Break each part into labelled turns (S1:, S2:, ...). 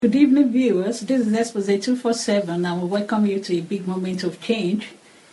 S1: Good evening, viewers. This is Expose 247, and we welcome you to a big moment of change.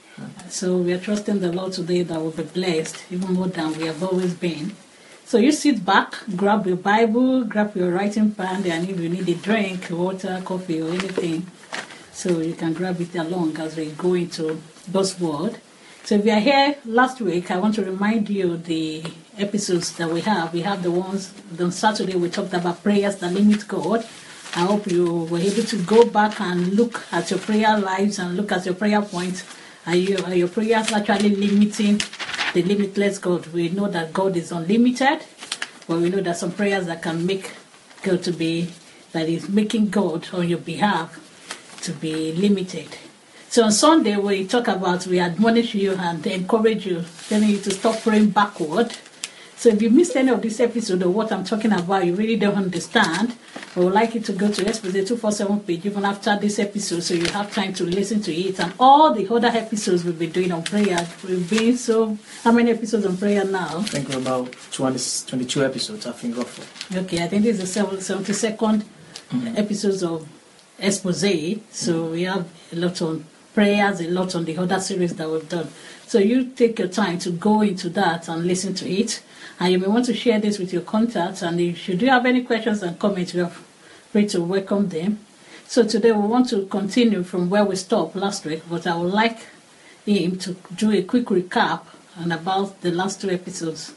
S1: So we are trusting the Lord today that we'll be blessed, even more than we have always been. So you sit back, grab your Bible, grab your writing pad, and if you need a drink, water, coffee, or anything, so you can grab it along as we go into God's Word. So if you are here last week, I want to remind you the episodes that we have. We have the ones on Saturday we talked about prayers that limit God. I hope you were able to go back and look at your prayer lives and look at your prayer points. Are your prayers actually limiting the limitless God? We know that God is unlimited, but we know that some prayers that can make God to be, that is making God on your behalf to be limited. So on Sunday, we admonish you and encourage you, telling you to stop praying backward. So if you missed any of this episode of what I'm talking about, you really don't understand, I would like you to go to Expose 247 page even after this episode so you have time to listen to it. And all the other episodes we'll be doing on prayer. We've been how many episodes on prayer now?
S2: I think we're about 22 episodes, I think, roughly.
S1: Okay, I think this is the 72nd episodes of Expose. So we have a lot on prayers, a lot on the other series that we've done. So you take your time to go into that and listen to it. And you may want to share this with your contacts. And if you do have any questions and comments, you are free to welcome them. So today we want to continue from where we stopped last week, but I would like him to do a quick recap and about the last two episodes.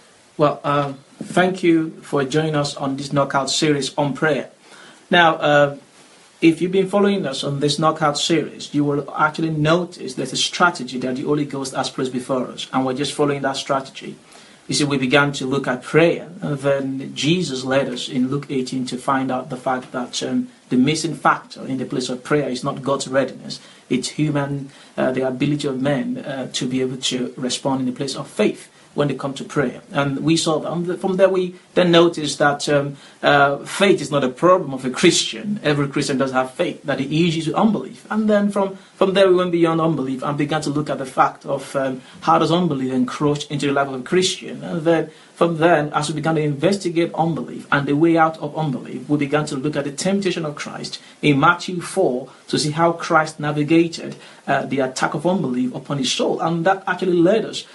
S2: Well, thank you for joining us on this knockout series on prayer. Now, if you've been following us on this knockout series, you will actually notice there's a strategy that the Holy Ghost has placed before us, and we're just following that strategy. You see, we began to look at prayer, and then Jesus led us in Luke 18 to find out the fact that the missing factor in the place of prayer is not God's readiness, it's the ability of men to be able to respond in the place of faith when they come to prayer. And we saw that. From there we then noticed that faith is not a problem of a Christian. Every Christian does have faith, that the issue is unbelief. And then from there we went beyond unbelief and began to look at the fact of how does unbelief encroach into the life of a Christian. And then from then, as we began to investigate unbelief and the way out of unbelief, we began to look at the temptation of Christ in Matthew 4 to see how Christ navigated the attack of unbelief upon his soul. And that actually led us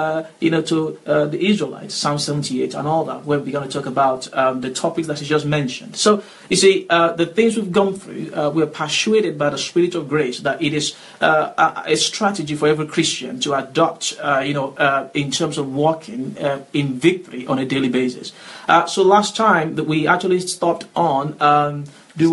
S2: to the Israelites, Psalm 78 and all that, where we began to talk about the topics that he just mentioned. So, you see, the things we've gone through, we're persuaded by the Spirit of grace that it is a strategy for every Christian to adopt, in terms of walking in victory on a daily basis. So last time that we actually stopped on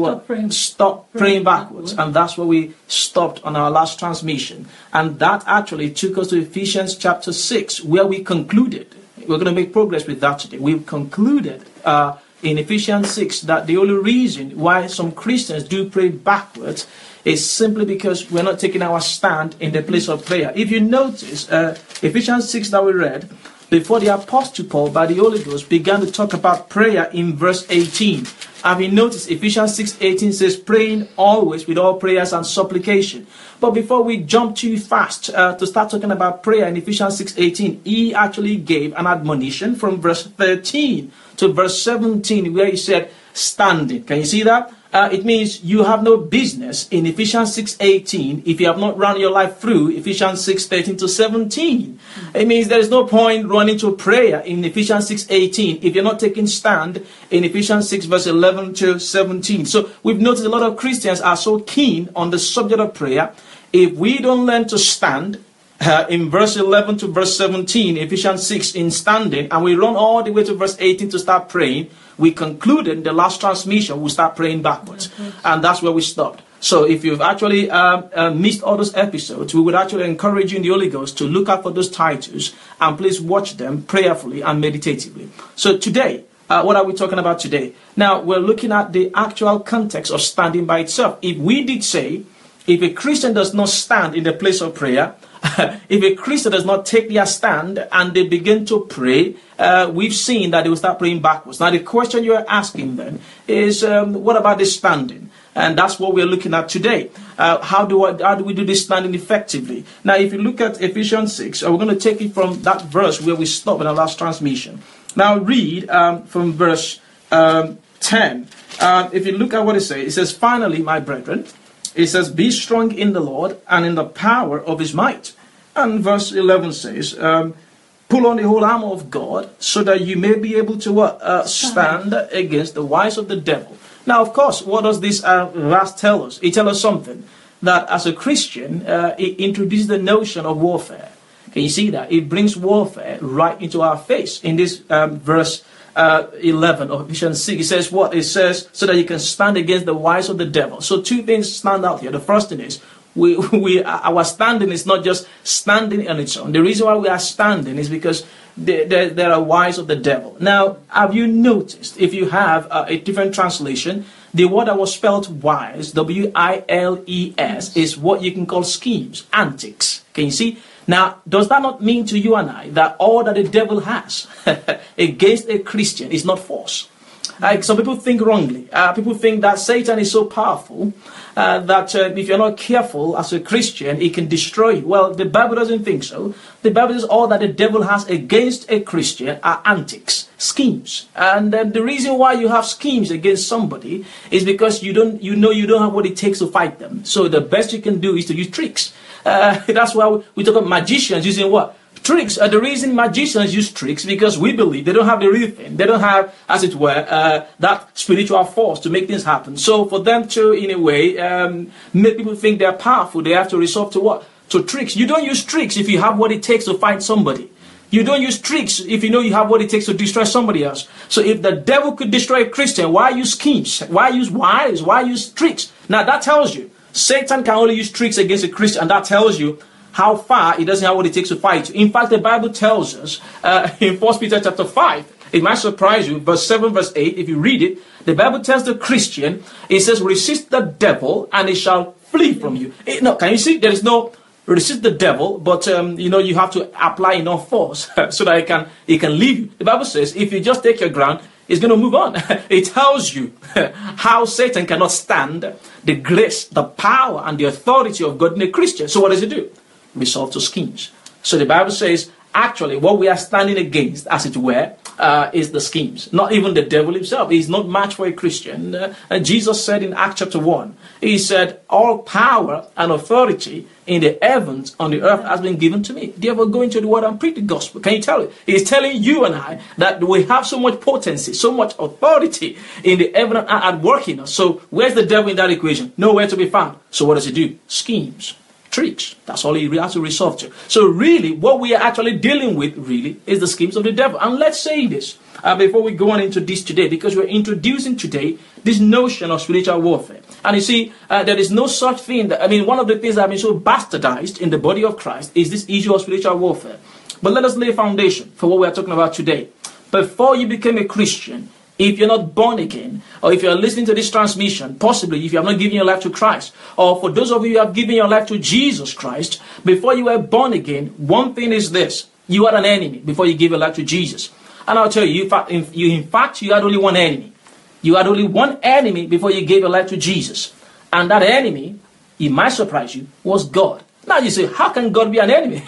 S2: Stop praying backwards. And that's where we stopped on our last transmission. And that actually took us to Ephesians chapter 6, where we concluded. We're going to make progress with that today. We've concluded in Ephesians 6 that the only reason why some Christians do pray backwards is simply because we're not taking our stand in the place of prayer. If you notice, Ephesians 6 that we read, before the Apostle Paul, by the Holy Ghost, began to talk about prayer in verse 18. Have you noticed Ephesians 6:18 says, praying always with all prayers and supplication. But before we jump too fast to start talking about prayer in Ephesians 6:18, he actually gave an admonition from verse 13 to verse 17, where he said, standing. Can you see that? It means you have no business in Ephesians 6:18 if you have not run your life through Ephesians 6:13 to 17. It means there is no point running to prayer in Ephesians 6:18 if you're not taking stand in Ephesians 6 verse 11 to 17. So we've noticed a lot of Christians are so keen on the subject of prayer. If we don't learn to stand in verse 11 to verse 17, Ephesians 6 in standing, and we run all the way to verse 18 to start praying, we concluded in the last transmission we'll start praying backwards. And that's where we stopped. So if you've actually missed all those episodes, we would actually encourage you in the Holy Ghost to look out for those titles and please watch them prayerfully and meditatively. So today, what are we talking about today? Now, we're looking at the actual context of standing by itself. If we did say, if a Christian does not stand in the place of prayer, if a Christian does not take their stand and they begin to pray, we've seen that they will start praying backwards. Now, the question you're asking then is, what about this standing? And that's what we're looking at today. How do we do this standing effectively? Now, if you look at Ephesians 6, we're going to take it from that verse where we stopped in our last transmission. Now, read from verse 10. if you look at what it says, finally, my brethren, it says, be strong in the Lord and in the power of his might. And verse 11 says, pull on the whole armor of God so that you may be able to stand against the wiles of the devil. Now, of course, what does this verse tell us? It tells us something, that as a Christian, it introduces the notion of warfare. Can you see that? It brings warfare right into our face. In this verse 11 of Ephesians 6, it says what? It says, so that you can stand against the wiles of the devil. So two things stand out here. The first thing is, our standing is not just standing on its own. The reason why we are standing is because there are wiles of the devil. Now, have you noticed, if you have a different translation, the word that was spelled wise, W-I-L-E-S, is what you can call schemes, antics. Can you see? Now, does that not mean to you and I that all that the devil has against a Christian is not force? Some people think wrongly. People think that Satan is so powerful that if you're not careful as a Christian, he can destroy you. Well, the Bible doesn't think so. The Bible says all that the devil has against a Christian are antics, schemes. And the reason why you have schemes against somebody is because you don't have what it takes to fight them. So the best you can do is to use tricks. That's why we talk about magicians using what? Tricks. The reason magicians use tricks because we believe they don't have the real thing. They don't have, as it were, that spiritual force to make things happen. So for them to, in a way, make people think they're powerful, they have to resort to what? To tricks. You don't use tricks if you have what it takes to fight somebody. You don't use tricks if you know you have what it takes to destroy somebody else. So if the devil could destroy a Christian, why use schemes? Why use wiles? Why use tricks? Now that tells you Satan can only use tricks against a Christian, and that tells you how far he doesn't have what it takes to fight you. In fact, the Bible tells us in 1 Peter chapter 5, it might surprise you, verse 7, verse 8, if you read it, the Bible tells the Christian, it says, resist the devil and he shall flee from you. No, can you see? There is no resist the devil, but you have to apply enough force so that it can leave you. The Bible says, if you just take your ground, it's going to move on. It tells you how Satan cannot stand the grace, the power, and the authority of God in a Christian. So what does it do? Resort to schemes. So the Bible says, actually, what we are standing against, as it were, is the schemes. Not even the devil himself. He's not matched for a Christian. Jesus said in Acts chapter 1, he said, all power and authority in the heavens, on the earth, has been given to me. Therefore, go into the world and preach the gospel. Can you tell it? He's telling you and I that we have so much potency, so much authority in the heaven and at work in us. So where's the devil in that equation? Nowhere to be found. So what does he do? Schemes. Tricks. That's all he has to resort to. So really, what we are actually dealing with, really, is the schemes of the devil. And let's say this, before we go on into this today, because we're introducing today this notion of spiritual warfare. And you see, there is no such thing one of the things that have been so bastardized in the body of Christ is this issue of spiritual warfare. But let us lay a foundation for what we are talking about today. Before you became a Christian, if you're not born again, or if you're listening to this transmission, possibly if you have not given your life to Christ, or for those of you who have given your life to Jesus Christ, before you were born again, one thing is this: you had an enemy before you gave your life to Jesus. And I'll tell you, in fact, you had only one enemy. You had only one enemy before you gave your life to Jesus. And that enemy, it might surprise you, was God. Now you say, how can God be an enemy?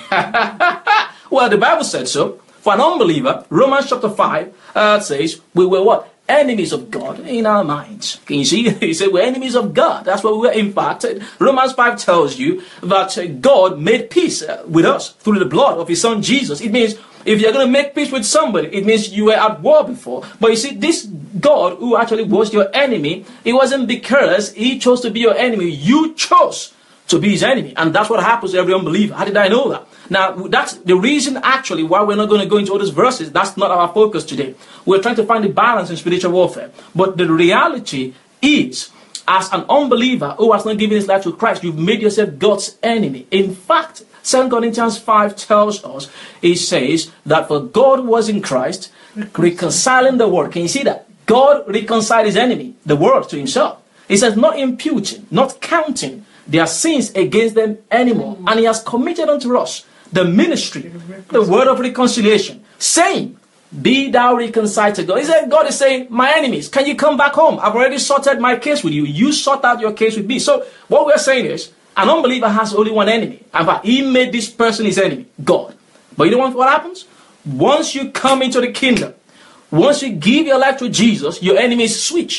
S2: Well, the Bible said so. For an unbeliever, Romans chapter 5 says, we were what? Enemies of God in our minds. Can you see? He said we're enemies of God. That's what we were. In fact, Romans 5 tells you that God made peace with us through the blood of his son Jesus. It means if you're going to make peace with somebody, it means you were at war before. But you see, this God who actually was your enemy, it wasn't because he chose to be your enemy. You chose to be his enemy. And that's what happens to every unbeliever. How did I know that? Now, that's the reason actually why we're not going to go into all those verses. That's not our focus today. We're trying to find the balance in spiritual warfare. But the reality is, as an unbeliever who has not given his life to Christ, you've made yourself God's enemy. In fact, 2 Corinthians 5 tells us, it says that for God was in Christ, reconciling the world. Can you see that? God reconciled his enemy, the world, to himself. He says, not imputing, not counting their sins against them anymore. And he has committed unto us the ministry, the word of reconciliation, saying, be thou reconciled to God. He said, God is saying, my enemies, can you come back home? I've already sorted my case with you. You sort out your case with me. So what we're saying is, an unbeliever has only one enemy. In fact, he made this person his enemy, God. But you know what happens? Once you come into the kingdom, once you give your life to Jesus, your enemies switch.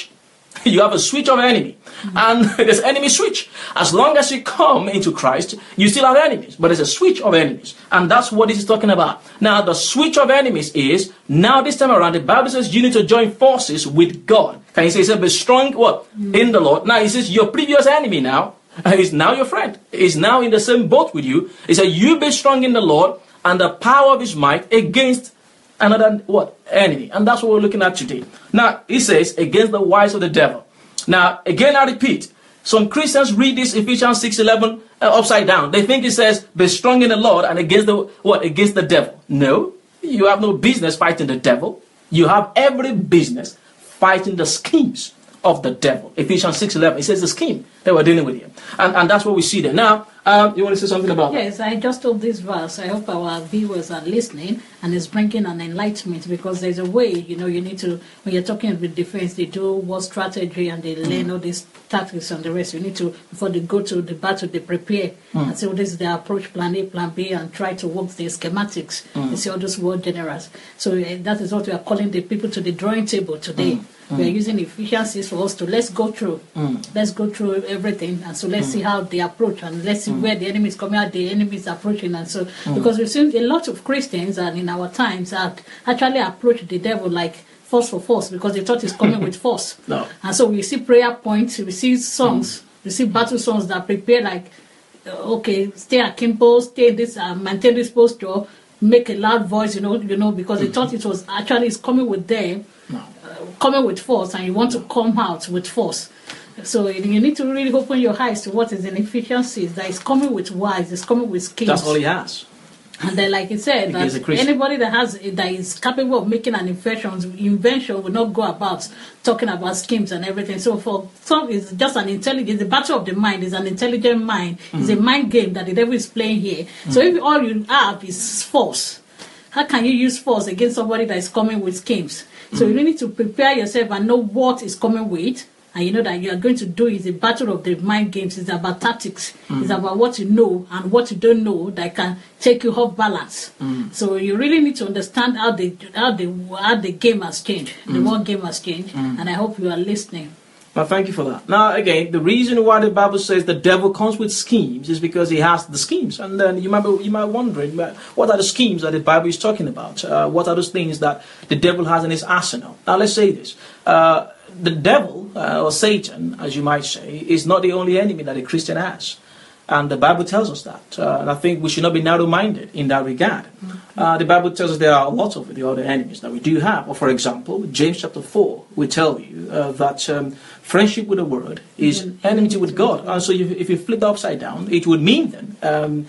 S2: You have a switch of enemy. And there's enemy switch. As long as you come into Christ, you still have enemies. But there's a switch of enemies. And that's what this is talking about. Now, the switch of enemies is, now this time around, the Bible says you need to join forces with God. Can you say, be strong, what? In the Lord. Now, it says your previous enemy now is now your friend. Is now in the same boat with you. It says you be strong in the Lord and the power of his might against another, what? Enemy. And that's what we're looking at today. Now, it says, against the wiles of the devil. Now, again, I repeat, some Christians read this Ephesians 6:11 upside down. They think it says, be strong in the Lord and against the, what? Against the devil. No, you have no business fighting the devil. You have every business fighting the schemes of the devil. Ephesians 6:11, it says the scheme that we're dealing with here. And that's what we see there. Now, you want to say something about that?
S1: Yes, I just told this verse. I hope our viewers are listening and it's bringing an enlightenment, because there's a way, you need to, when you're talking with defense, they do war strategy and they learn all these tactics and the rest. You need to, before they go to the battle, they prepare and say, this is their approach, plan A, plan B, and try to work the schematics. They say all those word generals. So that is what we are calling the people to the drawing table today. We are using Ephesians 6 for us to let's go through everything, and so let's see how they approach, and let's see where the enemy is coming out, the enemy is approaching, and so because we've seen a lot of Christians and in our times that actually approach the devil like force for force, because they thought he's coming with force.
S2: No.
S1: And so we see prayer points, we see songs, we see battle songs that prepare like, okay, stay akimbo, stay this, maintain this posture, make a loud voice, because they thought it was actually it's coming with them.
S2: No.
S1: Coming with force, and you want to come out with force. So you need to really open your eyes to what is in Ephesians 6, that is coming with wise, it's coming with schemes.
S2: That's all he has.
S1: And then, like he said, that anybody that is capable of making an invention will not go about talking about schemes and everything. So for some, it's just an intelligent, the battle of the mind is an intelligent mind. It's a mind game that the devil is playing here. So if all you have is force, how can you use force against somebody that is coming with schemes? So you need to prepare yourself and know what is coming with, and you know that you are going to do is a battle of the mind games. It's about tactics. It's about what you know and what you don't know that can take you off balance. So you really need to understand how the game has changed, the world game has changed, and I hope you are listening.
S2: Well, thank you for that. Now, again, the reason why the Bible says the devil comes with schemes is because he has the schemes. And then you might wondering, what are the schemes that the Bible is talking about? What are those things that the devil has in his arsenal? Now, let's say this. The devil, or Satan, as you might say, is not the only enemy that a Christian has. And the Bible tells us that. And I think we should not be narrow-minded in that regard. The Bible tells us there are a lot of the other enemies that we do have. Or for example, James chapter 4 will tell you that friendship with the world is enmity with God. And so if you flip it upside down, it would mean then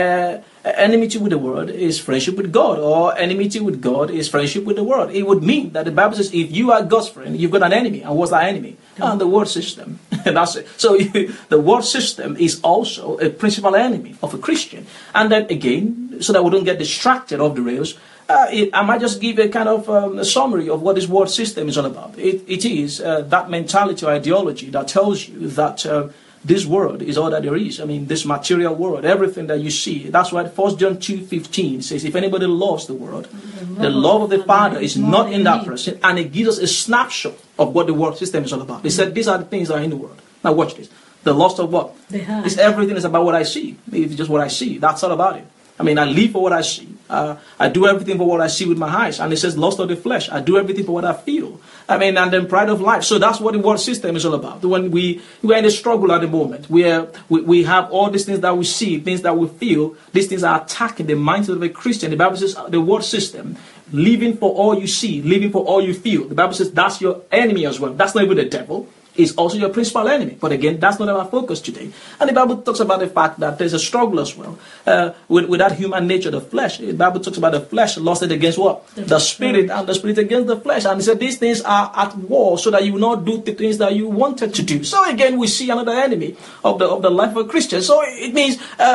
S2: enmity with the world is friendship with God, or enmity with God is friendship with the world. It would mean that the Bible says if you are God's friend, you've got an enemy. And what's that enemy? And the world system. That's it. So the world system is also a principal enemy of a Christian. And then again, so that we don't get distracted off the rails, I might just give a kind of a summary of what this world system is all about. It is that mentality or ideology that tells you that this world is all that there is. I mean, this material world, everything that you see. That's why 1 John 2:15 says, if anybody loves the world, the love of the Father is not in that person. And it gives us a snapshot of what the world system is all about. They said, these are the things that are in the world. Now watch this. The lust of what? It's everything is about what I see. It's just what I see. That's all about it. I mean, I live for what I see. I do everything for what I see with my eyes. And it says lust of the flesh. I do everything for what I feel. I mean, and then pride of life. So that's what the world system is all about. When we're in a struggle at the moment, where we have all these things that we see, things that we feel, these things are attacking the mindset of a Christian. The Bible says the world system, living for all you see, living for all you feel. The Bible says that's your enemy as well. That's not even the devil. Is also your principal enemy. But again, that's not our focus today. And the Bible talks about the fact that there's a struggle as well with that human nature, the flesh. The Bible talks about the flesh lusted against what? The spirit, and the spirit against the flesh. And it said these things are at war so that you will not do the things that you wanted to do. So again, we see another enemy of the life of a Christian. So it means,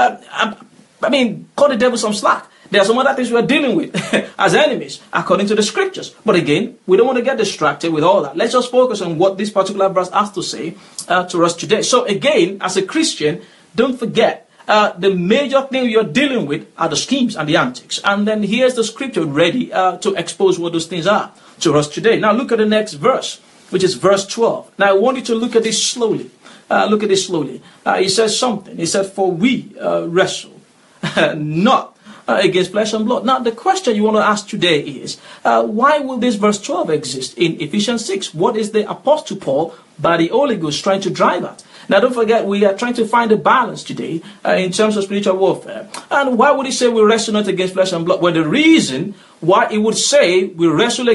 S2: cut the devil some slack. There are some other things we are dealing with as enemies, according to the scriptures. But again, we don't want to get distracted with all that. Let's just focus on what this particular verse has to say to us today. So again, as a Christian, don't forget, the major thing you're dealing with are the schemes and the antics. And then here's the scripture ready to expose what those things are to us today. Now look at the next verse. which is verse 12. Now I want you to look at this slowly. Look at this slowly. He says something. He said, for we wrestle not against flesh and blood. Now the question you want to ask today is, why will this verse 12 exist in Ephesians 6? What is the Apostle Paul by the Holy Ghost trying to drive at? Now don't forget, we are trying to find a balance today in terms of spiritual warfare. And why would he say we wrestle not against flesh and blood? Well, the reason why he would say we wrestle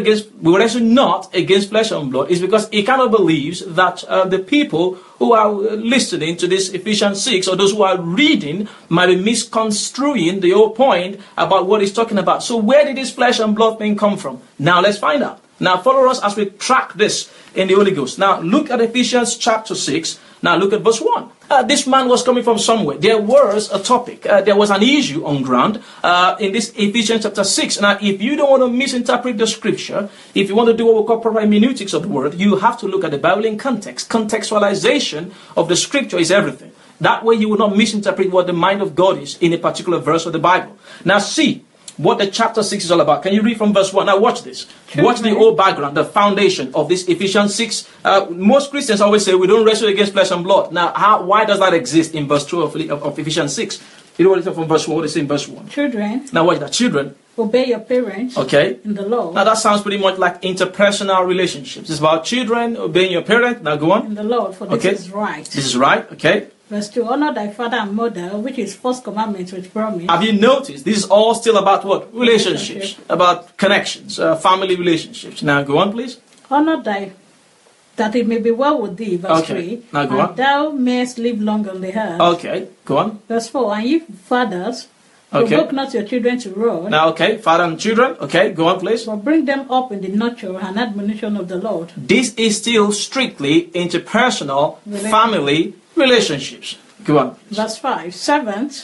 S2: not against flesh and blood is because he kind of believes that the people who are listening to this Ephesians 6, or those who are reading, might be misconstruing the whole point about what he's talking about. So where did this flesh and blood thing come from? Now let's find out. Now follow us as we track this in the Holy Ghost. Now look at Ephesians chapter 6. Now look at verse 1. This man was coming from somewhere. There was a topic. There was an issue on ground in this Ephesians chapter 6. Now if you don't want to misinterpret the scripture, if you want to do what we call proper hermeneutics of the word, you have to look at the Bible in context. Contextualization of the scripture is everything. That way you will not misinterpret what the mind of God is in a particular verse of the Bible. Now see what the chapter 6 is all about. Can you read from verse 1? Now watch this. Watch the whole background, the foundation of this Ephesians 6. Most Christians always say we don't wrestle against flesh and blood. Now why does that exist in verse 2 of Ephesians 6? You know what it says from verse 1? What it says in verse 1?
S1: Children.
S2: Now watch that. Children.
S1: Obey your parents.
S2: Okay.
S1: In the Lord.
S2: Now that sounds pretty much like interpersonal relationships. It's about children obeying your parents. Now go on.
S1: In the Lord, for this is right.
S2: This is right. Okay.
S1: Verse 2, honor thy father and mother, which is first commandment with promise.
S2: Have you noticed? This is all still about what? Relationships. About connections, family relationships. Now go on, please.
S1: Honor thy, that it may be well with thee, verse 3.
S2: Now go on.
S1: Thou mayest live long on the earth.
S2: Okay, go on.
S1: Verse 4, and ye fathers, provoke not your children to wrath.
S2: Now, okay, father and children. Okay, go on, please.
S1: But bring them up in the nurture and admonition of the Lord.
S2: This is still strictly interpersonal, family relationships. Go on.
S1: Verse 5. Servants,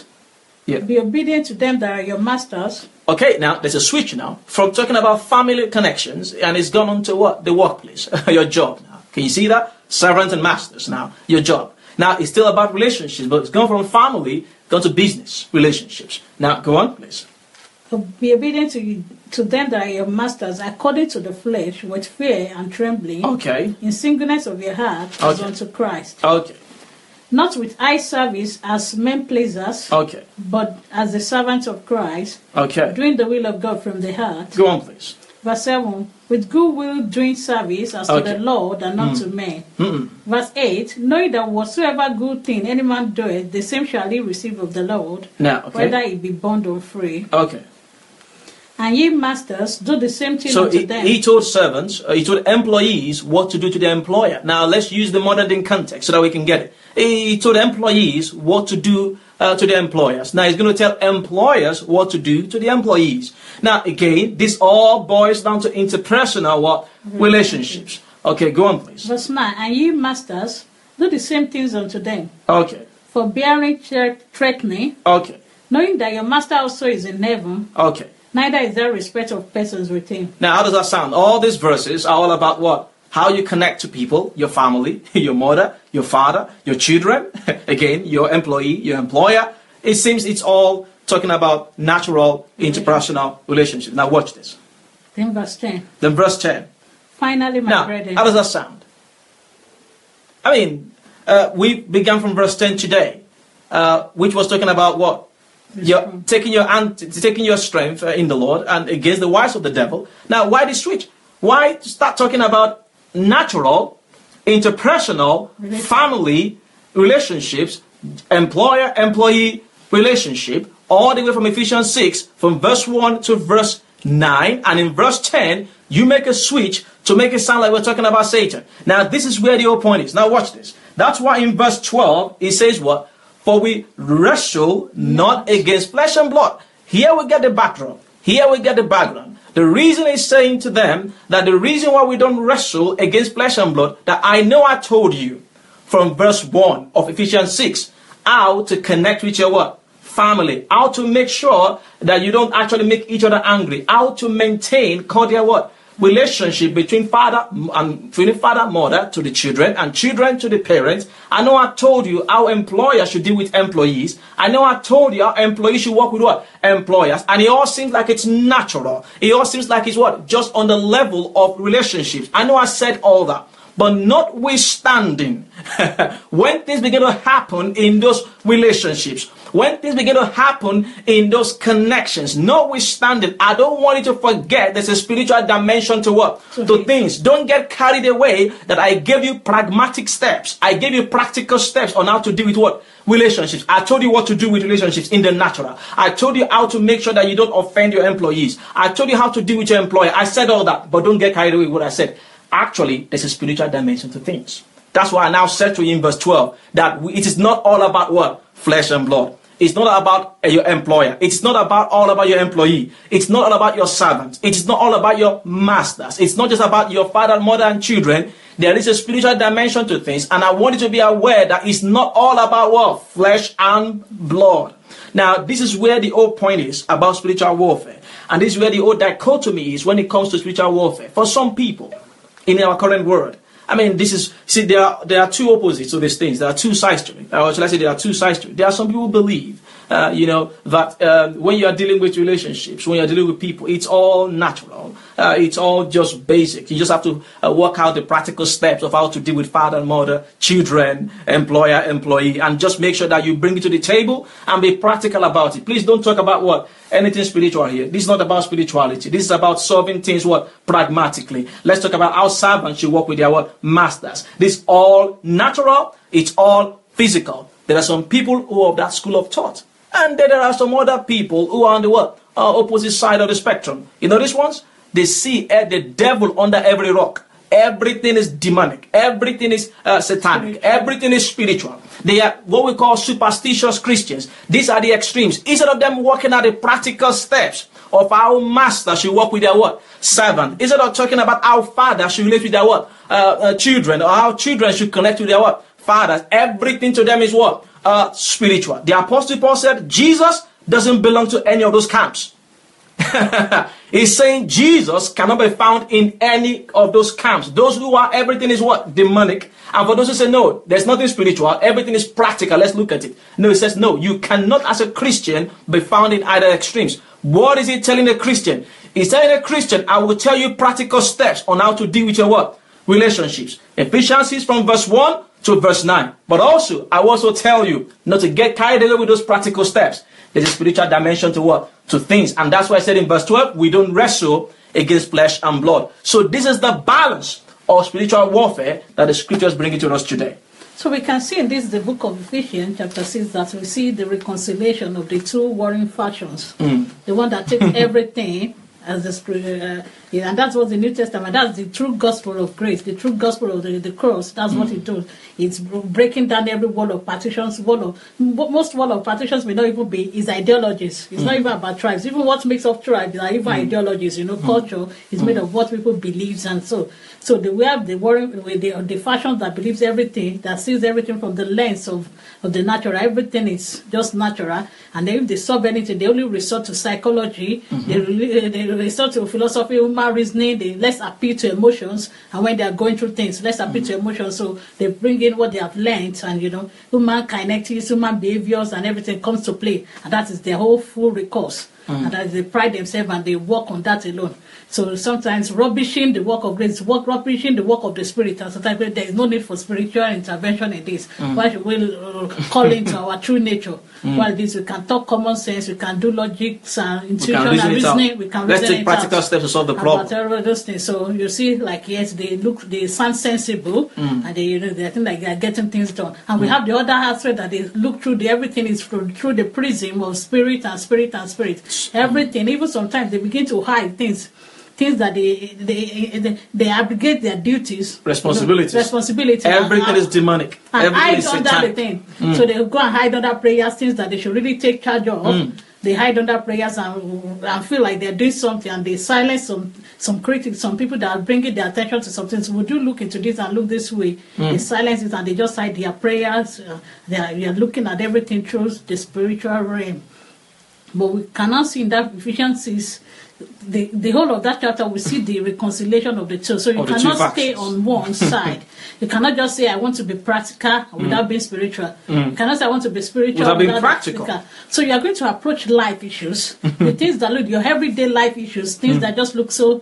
S1: be obedient to them that are your masters.
S2: Okay, now there's a switch now from talking about family connections, and it's gone on to what? The workplace, your job now. Can you see that? Servants and masters now, your job. Now it's still about relationships, but it's gone from family, gone to business relationships. Now go on, please.
S1: Be obedient to them that are your masters according to the flesh, with fear and trembling.
S2: Okay.
S1: In singleness of your heart, as unto Christ.
S2: Okay.
S1: Not with eye service as men pleasers, but as the servants of Christ, doing the will of God from the heart.
S2: Go on, please.
S1: Verse 7, with good will doing service as to the Lord and not to men. Verse 8, knowing that whatsoever good thing any man doeth, the same shall he receive of the Lord, whether it be bond or free. And ye masters, do the same thing unto them.
S2: So he told servants, he told employees what to do to the employer. Now let's use the modern day context so that we can get it. He told employees what to do to the employers. Now he's going to tell employers what to do to the employees. Now again, this all boils down to interpersonal relationships. Okay, go on please.
S1: Verse 9, and ye masters, do the same things unto them. Forbearing threatening. Knowing that your master also is in heaven. Neither is there respect of persons with him.
S2: Now, how does that sound? All these verses are all about what? How you connect to people, your family, your mother, your father, your children, again, your employee, your employer. It seems it's all talking about natural interpersonal relationships. Now, watch this.
S1: Then verse 10.
S2: Now,
S1: Finally, my brethren.
S2: how does that sound? I mean, we began from verse 10 today, which was talking about what? You're taking your strength in the Lord and against the wiles of the devil. Now, why this switch? Why start talking about natural, interpersonal, family relationships, employer-employee relationship, all the way from Ephesians 6, from verse 1 to verse 9, and in verse 10, you make a switch to make it sound like we're talking about Satan. Now, this is where the whole point is. Now, watch this. That's why in verse 12, it says what? For we wrestle not against flesh and blood. Here we get the background. The reason is saying to them that the reason why we don't wrestle against flesh and blood, that I know I told you from verse 1 of Ephesians 6, how to connect with your what? Family. How to make sure that you don't actually make each other angry. How to maintain cordial what? Relationship between father, mother to the children, and children to the parents. I know I told you how employers should deal with employees. I know I told you how employees should work with what? Employers. And it all seems like it's natural. It all seems like it's what? Just on the level of relationships. I know I said all that. But notwithstanding, when things begin to happen in those relationships, when things begin to happen in those connections, notwithstanding, I don't want you to forget there's a spiritual dimension to what? To things. Don't get carried away that I gave you pragmatic steps. I gave you practical steps on how to deal with what? Relationships. I told you what to do with relationships in the natural. I told you how to make sure that you don't offend your employees. I told you how to deal with your employer. I said all that, but don't get carried away with what I said. Actually, there's a spiritual dimension to things. That's why I now said to you in verse 12 that it is not all about what? Flesh and blood. It's not about your employer. It's not about all about your employee. It's not all about your servants. It's not all about your masters. It's not just about your father, mother, and children. There is a spiritual dimension to things, and I want you to be aware that it's not all about what? Flesh and blood. Now, this is where the whole point is about spiritual warfare. And this is where the whole dichotomy is when it comes to spiritual warfare. For some people in our current world, I mean, there are two opposites to these things. There are two sides to it. Or should I say there are two sides to it. There are some people who believe, that when you are dealing with relationships, when you are dealing with people, it's all natural. It's all just basic. You just have to work out the practical steps of how to deal with father, mother, children, employer, employee, and just make sure that you bring it to the table and be practical about it. Please don't talk about what? Anything spiritual here. This is not about spirituality. This is about solving things what? Pragmatically. Let's talk about how servants should work with their what? Masters. This is all natural. It's all physical. There are some people who are of that school of thought. And then there are some other people who are on the what? Opposite side of the spectrum. You know these ones? They see the devil under every rock. Everything is demonic. Everything is satanic. Everything is spiritual. They are what we call superstitious Christians. These are the extremes. Instead of them working out the practical steps of how master should work with their what? Servant. Instead of talking about how father should relate with their what? Children, or how children should connect with their what? Fathers. Everything to them is what? Spiritual. The Apostle Paul said Jesus doesn't belong to any of those camps. He's saying Jesus cannot be found in any of those camps. Those who are everything is what? Demonic. And for those who say no, there's nothing spiritual, everything is practical, let's look at it. No, he says no, you cannot as a Christian be found in either extremes. What is he telling a Christian? He's telling a Christian, I will tell you practical steps on how to deal with your what? Relationships. Ephesians 6 from verse 1 to verse 9. But also, I will also tell you not to get carried away with those practical steps. There's a spiritual dimension to what? To things. And that's why I said in verse 12, we don't wrestle against flesh and blood. So this is the balance of spiritual warfare that the scriptures bring it to us today.
S1: So we can see in this, the book of Ephesians, chapter 6, that we see the reconciliation of the two warring factions. The one that takes everything as the spirit, and that's what the New Testament, that's the true gospel of grace, the true gospel of the cross. That's what it does. It's breaking down every wall of partitions. Most wall of partitions may not even be is ideologies. It's not even about tribes. Even what makes up tribes are even ideologies. Culture is made of what people believe, and so we have the fashion that believes everything, that sees everything from the lens of the natural. Everything is just natural, and then if they solve anything, they only resort to psychology. They resort to philosophy, human reasoning. Let's appeal to emotions, and when they are going through things, let's appeal to emotions. So they bring in what they have learned, and human kinetics, human behaviors, and everything comes to play, and that is their whole full recourse. And that they pride themselves and they work on that alone. So sometimes rubbishing the work of grace, rubbishing the work of the Spirit, and sometimes there is no need for spiritual intervention in this. Why should we call into our true nature? While this, we can talk common sense, we can do logics and intuition and reasoning. We can
S2: Let's take practical steps to solve the problem.
S1: Those things. So you see, like yes, they sound sensible, and they think like they are getting things done. And we have the other aspect that they look through everything is through the prism of spirit and spirit and spirit. Everything, even sometimes they begin to hide things that they abrogate their duties, responsibilities.
S2: Everything is demonic.
S1: And hide under the thing. So they go and hide under prayers, things that they should really take charge of. They hide under prayers and feel like they're doing something, and they silence some critics, some people that are bringing their attention to something. So would you look into this and look this way? They silence it and they just hide their prayers. They are looking at everything through the spiritual realm. But we cannot see in that Ephesians 6, the whole of that chapter, we see the reconciliation of the two. So you cannot stay on one side. You cannot just say, I want to be practical without being spiritual. You cannot say, I want to be spiritual without being practical. So you are going to approach life issues, the things that look, your everyday life issues, things that just look so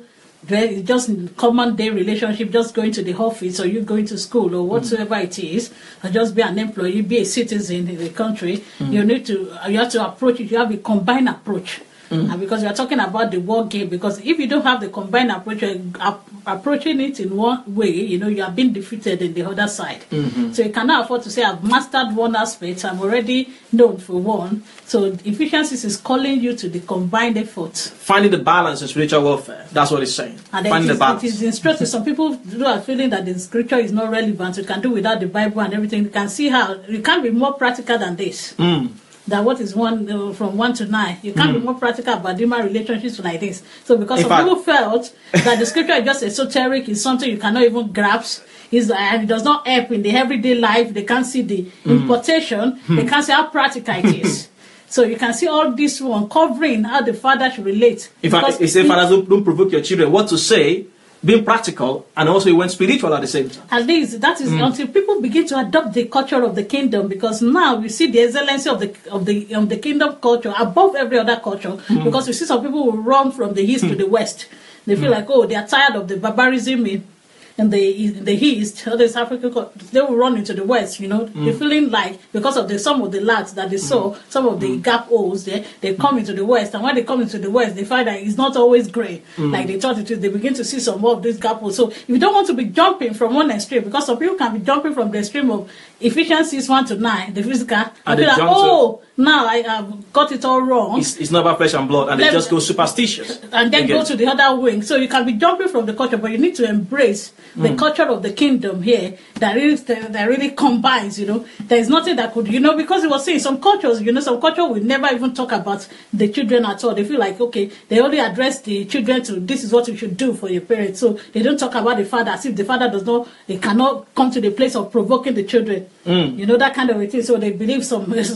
S1: It's just common day relationship, just going to the office or you going to school or whatsoever it is, or just be an employee, be a citizen in the country. You have to approach it. You have a combined approach. And because we are talking about the war game, because if you don't have the combined approach, you're approaching it in one way, you are being defeated in the other side. So you cannot afford to say, I've mastered one aspect, I'm already known for one. So Ephesians 6 is calling you to the combined effort.
S2: Finding the balance in spiritual warfare. That's what it's saying.
S1: And
S2: Finding the balance.
S1: It is instructive. Some people who are feeling that the scripture is not relevant, you can do without the Bible and everything. You can see how you can't be more practical than this. That what is from 1 to 9. You can't be more practical about human relationships like this. So because some people felt that the scripture is just esoteric, is something you cannot even grasp, and it does not help in the everyday life. They can't see the importation. They can't see how practical it is. So you can see all this one covering how the father should relate.
S2: In fact, it says, fathers, don't provoke your children what to say, being practical, and also you went spiritual at the same time.
S1: At least that is until people begin to adopt the culture of the kingdom, because now we see the excellency of the kingdom culture above every other culture. Because we see some people who run from the east to the west. They feel like, they are tired of the barbarism in the east, others Africa, they will run into the west. They're feeling like because of some of the lacks that they saw, some of the gap holes there, they come into the west, and when they come into the west, they find that it's not always grey like they thought it is. They begin to see some more of these gap holes. So you don't want to be jumping from one extreme, because some people can be jumping from the extreme of Ephesians 6 1 to 9, the physical, and be like, now I have got it all wrong.
S2: It's not about flesh and blood, and they just go superstitious.
S1: And then go to the other wing. So you can be jumping from the culture, but you need to embrace the culture of the kingdom here that really combines. There is nothing that could, because it was saying some cultures, some culture will never even talk about the children at all. They feel like, okay, they only address the children to, this is what you should do for your parents. So they don't talk about the father as if the father they cannot come to the place of provoking the children. That kind of a thing. So they believe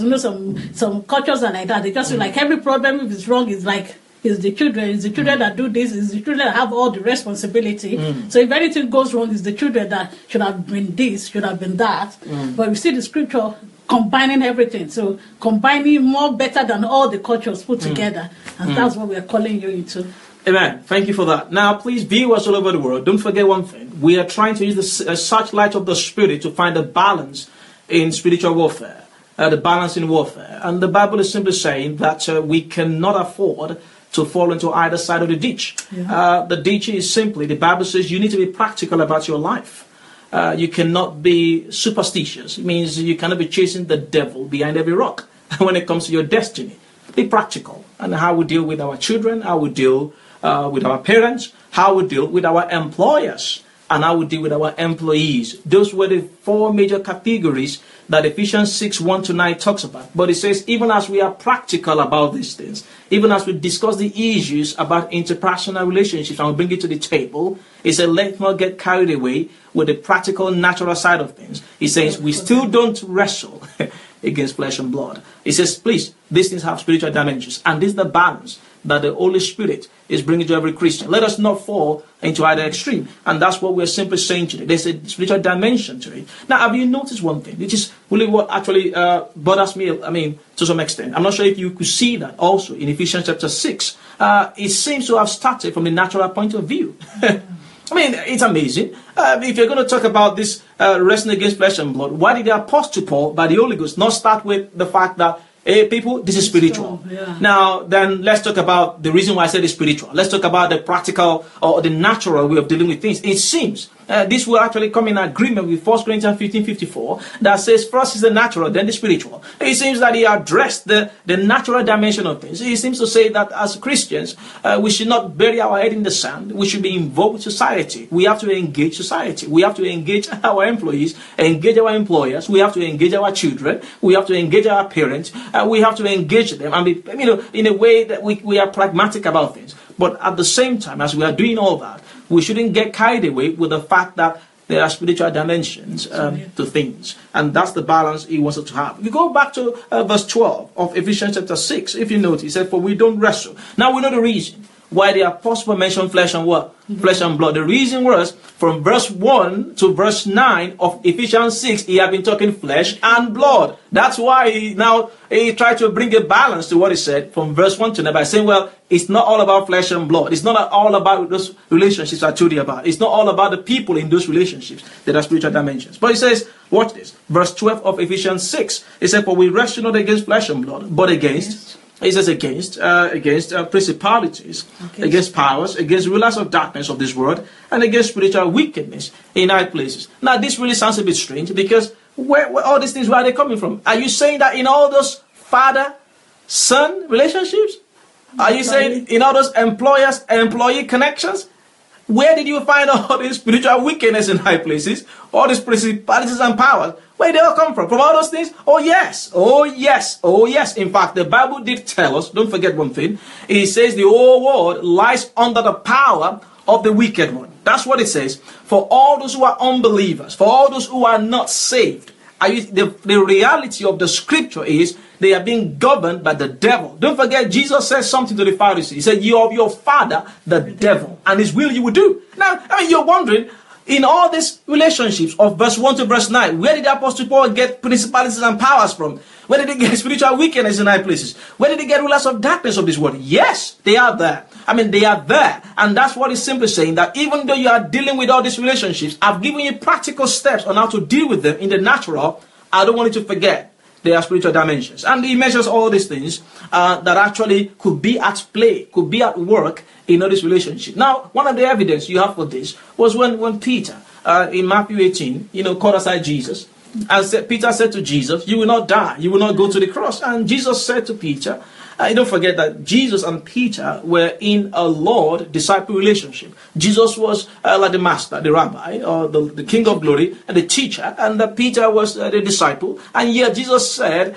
S1: some cultures are like that. They just feel like every problem, if it's wrong, is like, it's the children that do this, it's the children that have all the responsibility. So if anything goes wrong, it's the children that should have been this, should have been that. But we see the scripture combining everything. So combining more better than all the cultures put together. And that's what we are calling you into.
S2: Amen. Thank you for that. Now, please, viewers all over the world, don't forget one thing. We are trying to use the searchlight of the Spirit to find a balance in spiritual warfare, the balance in warfare. And the Bible is simply saying that we cannot afford to fall into either side of the ditch. The ditch is simply, the Bible says you need to be practical about your life. You cannot be superstitious. It means you cannot be chasing the devil behind every rock when it comes to your destiny. Be practical. And how we deal with our children, how we deal with our parents, how we deal with our employers, and how we deal with our employees. Those were the four major categories that Ephesians 6 1 to 9 talks about. But it says, even as we are practical about these things, even as we discuss the issues about interpersonal relationships and we bring it to the table, it says, let's not get carried away with the practical, natural side of things. It says, we still don't wrestle against flesh and blood. It says, please, these things have spiritual dimensions. And this is the balance that the Holy Spirit is bringing to every Christian. Let us not fall into either extreme. And that's what we're simply saying today. There's a spiritual dimension to it. Now, have you noticed one thing, which is really what actually bothers me, to some extent. I'm not sure if you could see that also in Ephesians chapter 6. It seems to have started from the natural point of view. It's amazing. If you're going to talk about this wrestling against flesh and blood, why did the Apostle Paul, by the Holy Ghost, not start with the fact that, hey, people, this is spiritual. Now, then let's talk about the reason why I said it's spiritual. Let's talk about the practical or the natural way of dealing with things. It seems this will actually come in agreement with 1 Corinthians 15:54 that says, first is the natural, then the spiritual. It seems that he addressed the natural dimension of things. He seems to say that as Christians, we should not bury our head in the sand. We should be involved with society. We have to engage society. We have to engage our employees, engage our employers. We have to engage our children. We have to engage our parents. We have to engage them and be, in a way that we are pragmatic about things. But at the same time, as we are doing all that, we shouldn't get carried away with the fact that there are spiritual dimensions to things. And that's the balance he wants us to have. If you go back to verse 12 of Ephesians chapter 6, if you notice, he said, for we don't wrestle. Now we know the reason why the apostle mentioned flesh and what? Flesh and blood. The reason was from verse 1 to verse 9 of Ephesians 6, he had been talking flesh and blood. That's why he tried to bring a balance to what he said from verse 1 to 9 by saying, well, it's not all about flesh and blood. It's not all about those relationships I told you about. It's not all about the people in those relationships that are spiritual dimensions. But he says, watch this. Verse 12 of Ephesians 6, he said, for we wrestle not against flesh and blood, but against... He says against principalities, against powers, against rulers of darkness of this world, and against spiritual wickedness in high places. Now, this really sounds a bit strange because where all these things, where are they coming from? Are you saying that in all those father-son relationships? Are you saying in all those employer-employee connections? Where did you find all this spiritual wickedness in high places? All these principalities and powers? Where did they all come from? From all those things? Oh yes, oh yes, oh yes. In fact, the Bible did tell us, don't forget one thing. It says the whole world lies under the power of the wicked one. That's what it says. For all those who are unbelievers, for all those who are not saved, the reality of the scripture is they are being governed by the devil. Don't forget, Jesus said something to the Pharisees. He said, you are of your father, the devil, and his will you will do. Now, you're wondering, in all these relationships of verse 1 to verse 9, where did the Apostle Paul get principalities and powers from? Where did he get spiritual wickedness in high places? Where did he get rulers of darkness of this world? Yes, they are there. They are there. And that's what he's simply saying, that even though you are dealing with all these relationships, I've given you practical steps on how to deal with them in the natural. I don't want you to forget they are spiritual dimensions. And he measures all these things that actually could be at play, could be at work in all this relationship. Now, one of the evidence you have for this was when Peter, in Matthew 18, called aside Jesus. And Peter said to Jesus, you will not die, you will not go to the cross. And Jesus said to Peter, don't forget that Jesus and Peter were in a Lord-disciple relationship. Jesus was like the master, the rabbi, or the king of glory, and the teacher, and Peter was the disciple. And yet Jesus said,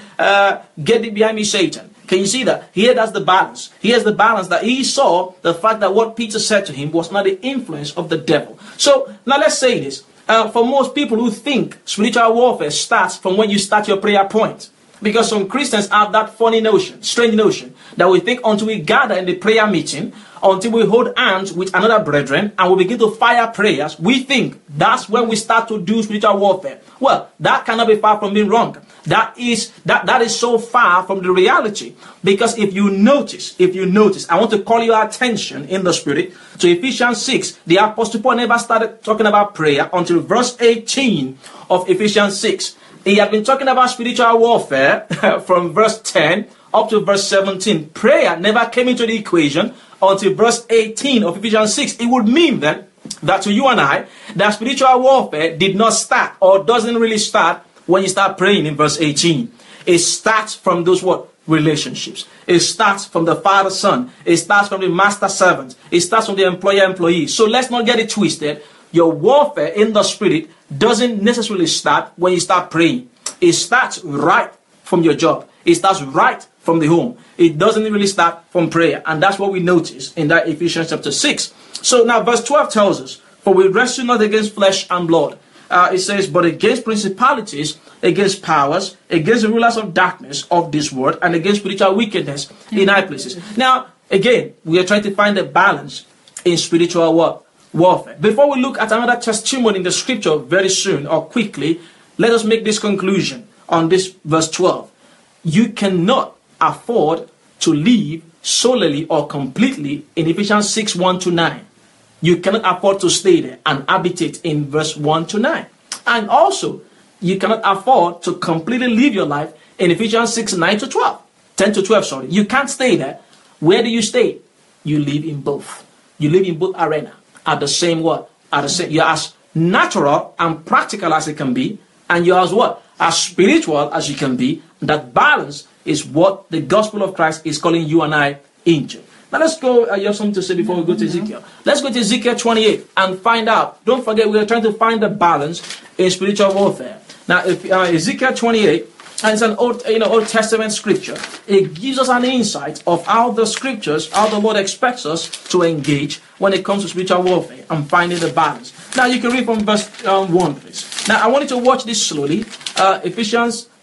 S2: get thee behind me, Satan. Can you see that? Here, that's the balance. Here's the balance that he saw the fact that what Peter said to him was not the influence of the devil. So, now let's say this. For most people who think spiritual warfare starts from when you start your prayer point. Because some Christians have that funny notion, strange notion, that we think until we gather in the prayer meeting, until we hold hands with another brethren, and we begin to fire prayers, we think that's when we start to do spiritual warfare. Well, that cannot be far from being wrong. That is so far from the reality. Because if you notice, I want to call your attention in the spirit to Ephesians 6. The Apostle Paul never started talking about prayer until verse 18 of Ephesians 6. He had been talking about spiritual warfare from verse 10 up to verse 17. Prayer never came into the equation until verse 18 of Ephesians 6. It would mean then that to you and I, that spiritual warfare did not start or doesn't really start when you start praying in verse 18. It starts from those relationships. It starts from the father-son. It starts from the master-servant. It starts from the employer-employee. So let's not get it twisted. Your warfare in the spirit doesn't necessarily start when you start praying. It starts right from your job. It starts right from the home. It doesn't really start from prayer. And that's what we notice in that Ephesians chapter 6. So now verse 12 tells us, for we wrestle not against flesh and blood. It says, but against principalities, against powers, against the rulers of darkness of this world, and against spiritual wickedness in high places. Now, again, we are trying to find a balance in spiritual warfare. Before we look at another testimony in the scripture very soon or quickly, let us make this conclusion on this verse 12. You cannot afford to live solely or completely in Ephesians 6, 1 to 9. You cannot afford to stay there and habitate in verse 1 to 9. And also, you cannot afford to completely live your life in Ephesians 6, 9 to 12. 10 to 12, sorry. You can't stay there. Where do you stay? You live in both. You live in both arena. At the same you're as natural and practical as it can be, and you're as spiritual as you can be. That balance is what the gospel of Christ is calling you and I into. Now let's go, you have something to say before we go to Ezekiel. Let's go to Ezekiel 28 and find out. Don't forget, we are trying to find the balance in spiritual warfare. Now, if Ezekiel 28, and it's an Old Testament scripture. It gives us an insight of how the scriptures, how the Lord expects us to engage when it comes to spiritual warfare and finding the balance. Now you can read from verse 1, please. Now I want you to watch this slowly. Ephesians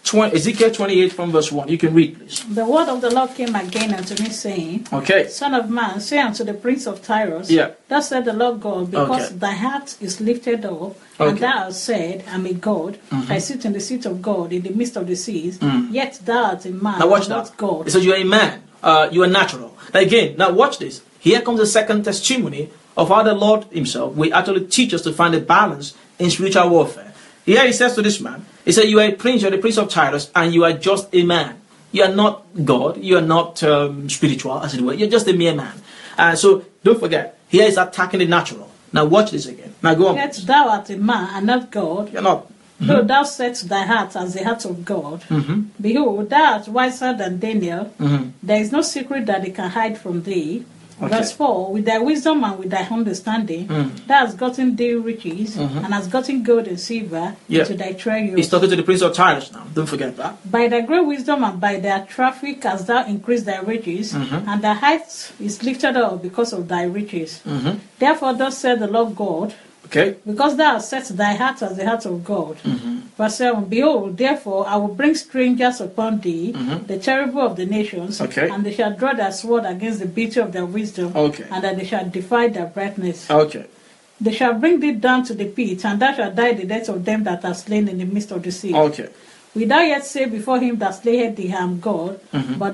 S2: Ezekiel 28 from verse 1. You can read, please.
S1: The word of the Lord came again unto me, saying,
S2: Okay.
S1: Son of man, say unto the prince of Tyrus,
S2: Yeah.
S1: Thus said the Lord God, because
S2: Okay.
S1: thy heart is lifted up,
S2: Okay.
S1: and thou hast said, I am a God, I sit in the seat of God in the midst of the seas, yet thou art a man,
S2: Now watch
S1: and not
S2: that.
S1: God.
S2: It says you are a man. You are natural. Now again, now watch this. Here comes the second testimony of how the Lord himself will actually teach us to find a balance in spiritual warfare. Here he says to this man, he said, you are a prince, you are the prince of Tyrus, and you are just a man. You are not God, you are not spiritual, as it were. You're just a mere man. So don't forget, here is attacking the natural. Now watch this again. Now go on.
S1: Yet thou art a man, and not God.
S2: You're not.
S1: Though thou set thy heart as the heart of God, behold, thou art wiser than Daniel. There is no secret that they can hide from thee.
S2: Okay.
S1: Verse 4, with thy wisdom and with thy understanding, thou hast gotten thee riches, and hast gotten gold and silver
S2: Yeah.
S1: into thy treasures.
S2: He's talking to the prince of Tyrus now. Don't forget that.
S1: By thy great wisdom and by thy traffic hast thou increased thy riches, and thy height is lifted up because of thy riches. Therefore thus said the Lord God,
S2: Okay.
S1: because thou hast set thy heart as the heart of God. Verse 7, behold, therefore I will bring strangers upon thee, the terrible of the nations,
S2: Okay.
S1: and they shall draw their sword against the beauty of their wisdom,
S2: Okay.
S1: and that they shall defy their brightness.
S2: Okay.
S1: They shall bring thee down to the pit, and thou shalt die the death of them that are slain in the midst of the sea.
S2: Okay.
S1: Will thou yet say before him that slayeth thee, I am God, but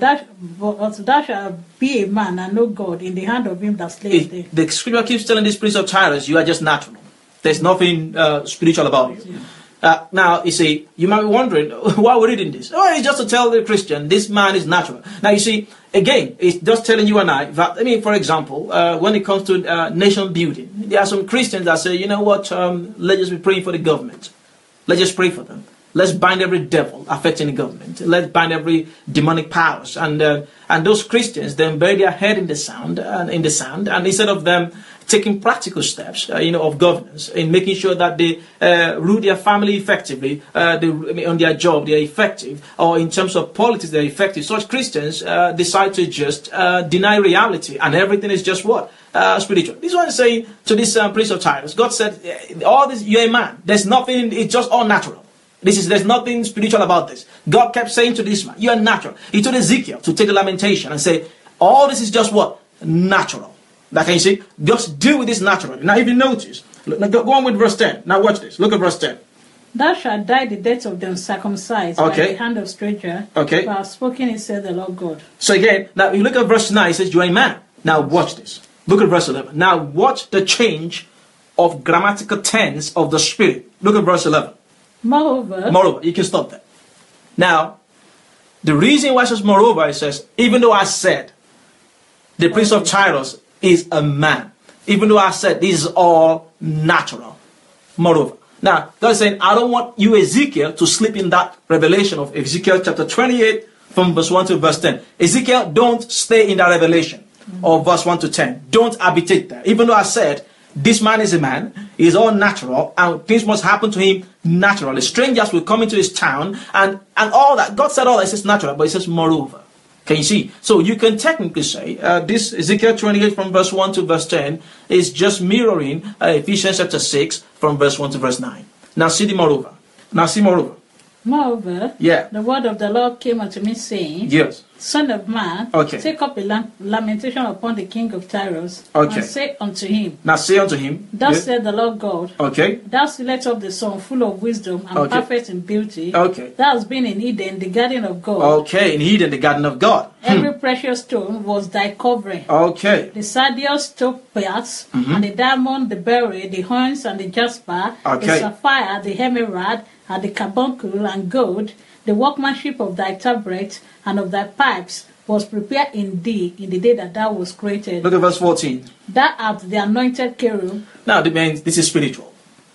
S1: thou shalt be a man and no God in the hand of him that slayeth thee.
S2: The scripture keeps telling this prince of Tyrus, you are just natural. There's nothing spiritual about you. Now, you see, you might be wondering, why are we reading this? Oh, it's just to tell the Christian, this man is natural. Now, you see, again, it's just telling you and I that, for example, when it comes to nation building, there are some Christians that say, you know what, let's just be praying for the government. Let's just pray for them. Let's bind every devil affecting the government. Let's bind every demonic powers. And those Christians then bury their head in the sand, and instead of them taking practical steps, of governance in making sure that they rule their family effectively, on their job they're effective, or in terms of politics they're effective. Such Christians decide to just deny reality, and everything is just what? Spiritual. This is what I'm saying to this prince of Tyrus. God said, all this, you're a man. There's nothing, it's just all natural. There's nothing spiritual about this. God kept saying to this man, you are natural. He told Ezekiel to take the lamentation and say, all this is just what? Natural. Like, can you see? Just deal with this naturally. Now, if you notice, go on with verse 10. Now, watch this. Look at verse 10.
S1: Thou shalt die the death of the uncircumcised by the hand of stranger.
S2: Okay.
S1: For I have spoken, it said the Lord God.
S2: So again, now you look at verse 9, it says, you are a man. Now, watch this. Look at verse 11. Now, watch the change of grammatical tense of the spirit. Look at verse 11. Moreover, you can stop that. Now, the reason why it says moreover, it says, even though I said the prince of Tyrus is a man, even though I said this is all natural. Moreover. Now, God is saying, I don't want you, Ezekiel, to slip in that revelation of Ezekiel chapter 28 from verse 1 to verse 10. Ezekiel, don't stay in that revelation of verse 1 to 10. Don't habitate there. Even though I said, this man is a man, he is all natural, and things must happen to him naturally. Strangers will come into his town, and all that. God said all that, it says natural, but it says moreover. Can you see? So you can technically say this Ezekiel 28 from verse 1 to verse 10 is just mirroring Ephesians chapter 6 from verse 1 to verse 9. Now see the moreover. Now see moreover.
S1: Moreover,
S2: yeah,
S1: the word of the Lord came unto me, saying,
S2: yes,
S1: Son of man, take up a lamentation upon the king of Tyrus, and say unto him.
S2: Now say unto him.
S1: Thus said the Lord God.
S2: Okay.
S1: Thou sealest up the son full of wisdom and perfect in beauty.
S2: Okay.
S1: Thou hast been in Eden, the garden of God.
S2: Okay, in Eden, the garden of God.
S1: Every precious stone was thy covering.
S2: Okay.
S1: The sardius, topaz, and the diamond, the beryl, the horns, and the jasper, the sapphire, the emerald, and the carbuncle, and gold, the workmanship of thy tabret and of thy pipes was prepared in thee in the day that thou was created.
S2: Look at verse 14.
S1: Thou art the anointed cherub.
S2: Now, this is spiritual.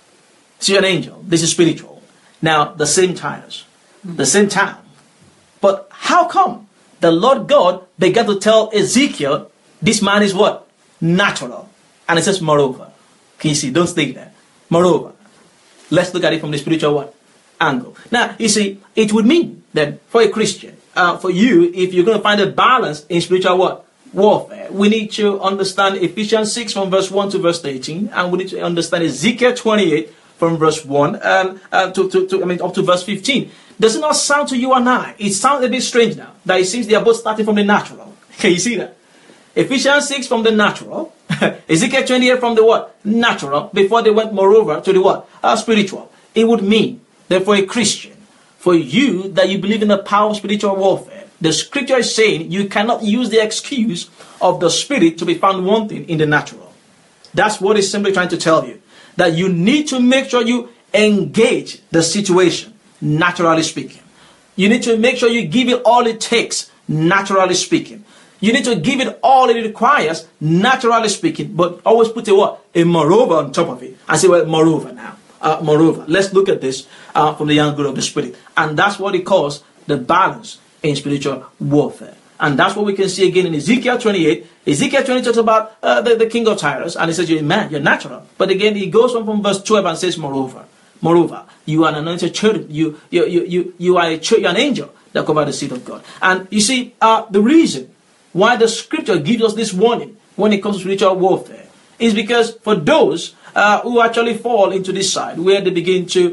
S2: See, an angel. This is spiritual. Now, the same Tyrus, the same town. But how come the Lord God began to tell Ezekiel, this man is what? Natural. And it says, moreover. Can you see? Don't stay there. Moreover. Let's look at it from the spiritual what? Angle. Now, you see, it would mean that for a Christian, for you, if you're going to find a balance in spiritual what? Warfare, we need to understand Ephesians 6 from verse 1 to verse 18, and we need to understand Ezekiel 28 from verse 1 up to verse 15. Does it not sound to you and I? It sounds a bit strange now that it seems they are both starting from the natural. Can you see that? Ephesians 6 from the natural, Ezekiel 28 from the what? Natural, before they went moreover to the what? Spiritual. It would mean that for a Christian, for you that you believe in the power of spiritual warfare, the scripture is saying you cannot use the excuse of the spirit to be found wanting in the natural. That's what it's simply trying to tell you. That you need to make sure you engage the situation, naturally speaking. You need to make sure you give it all it takes, naturally speaking. You need to give it all it requires, naturally speaking, but always put a what? A moreover on top of it. And say, well, moreover now. Moreover, let's look at this from the angle of the spirit. And that's what it calls the balance in spiritual warfare. And that's what we can see again in Ezekiel 28. Ezekiel 20 talks about the king of Tyrus, and he says, you're a man, you're natural. But again, he goes on from verse 12 and says, moreover, you are an anointed cherub. You are an angel that cover the seat of God. And you see, the reason why the scripture gives us this warning when it comes to spiritual warfare is because for those who actually fall into this side, where they begin to,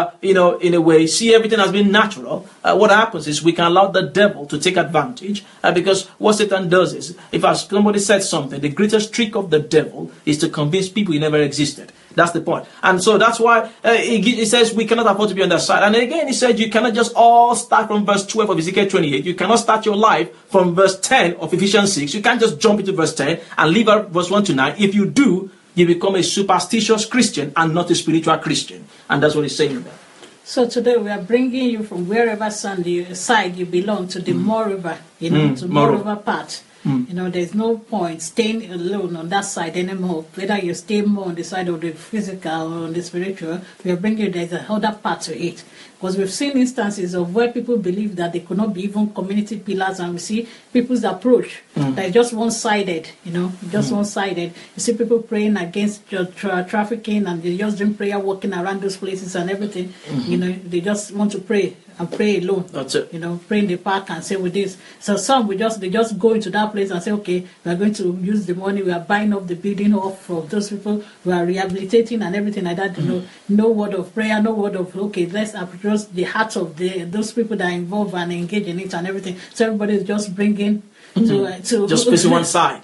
S2: in a way, see everything as being natural, what happens is we can allow the devil to take advantage, because what Satan does is, if somebody said something, the greatest trick of the devil is to convince people he never existed. That's the point. And so that's why he says we cannot afford to be on that side. And again, he said you cannot just all start from verse 12 of Ezekiel 28. You cannot start your life from verse 10 of Ephesians 6. You can't just jump into verse 10 and leave out verse 1 to 9. If you do, you become a superstitious Christian and not a spiritual Christian. And that's what he's saying there.
S1: So today we are bringing you from wherever side you belong to the moreover, to moreover part. There's no point staying alone on that side anymore. Whether you stay more on the side of the physical or on the spiritual, we are bringing you there's another part to it. Because we've seen instances of where people believe that they could not be even community pillars, and we see people's approach that is just one-sided, one-sided. You see people praying against trafficking, and they just doing prayer, walking around those places and everything. They just want to pray and pray alone.
S2: That's it.
S1: Pray in the park and say with this. So some they just go into that place and say, okay, we are going to use the money, we are buying up the building off from those people, we are rehabilitating and everything like that. No word of prayer, no word of let's approach the hearts of those people that are involved and engage in it and everything. So everybody is just bringing to
S2: just facing one side.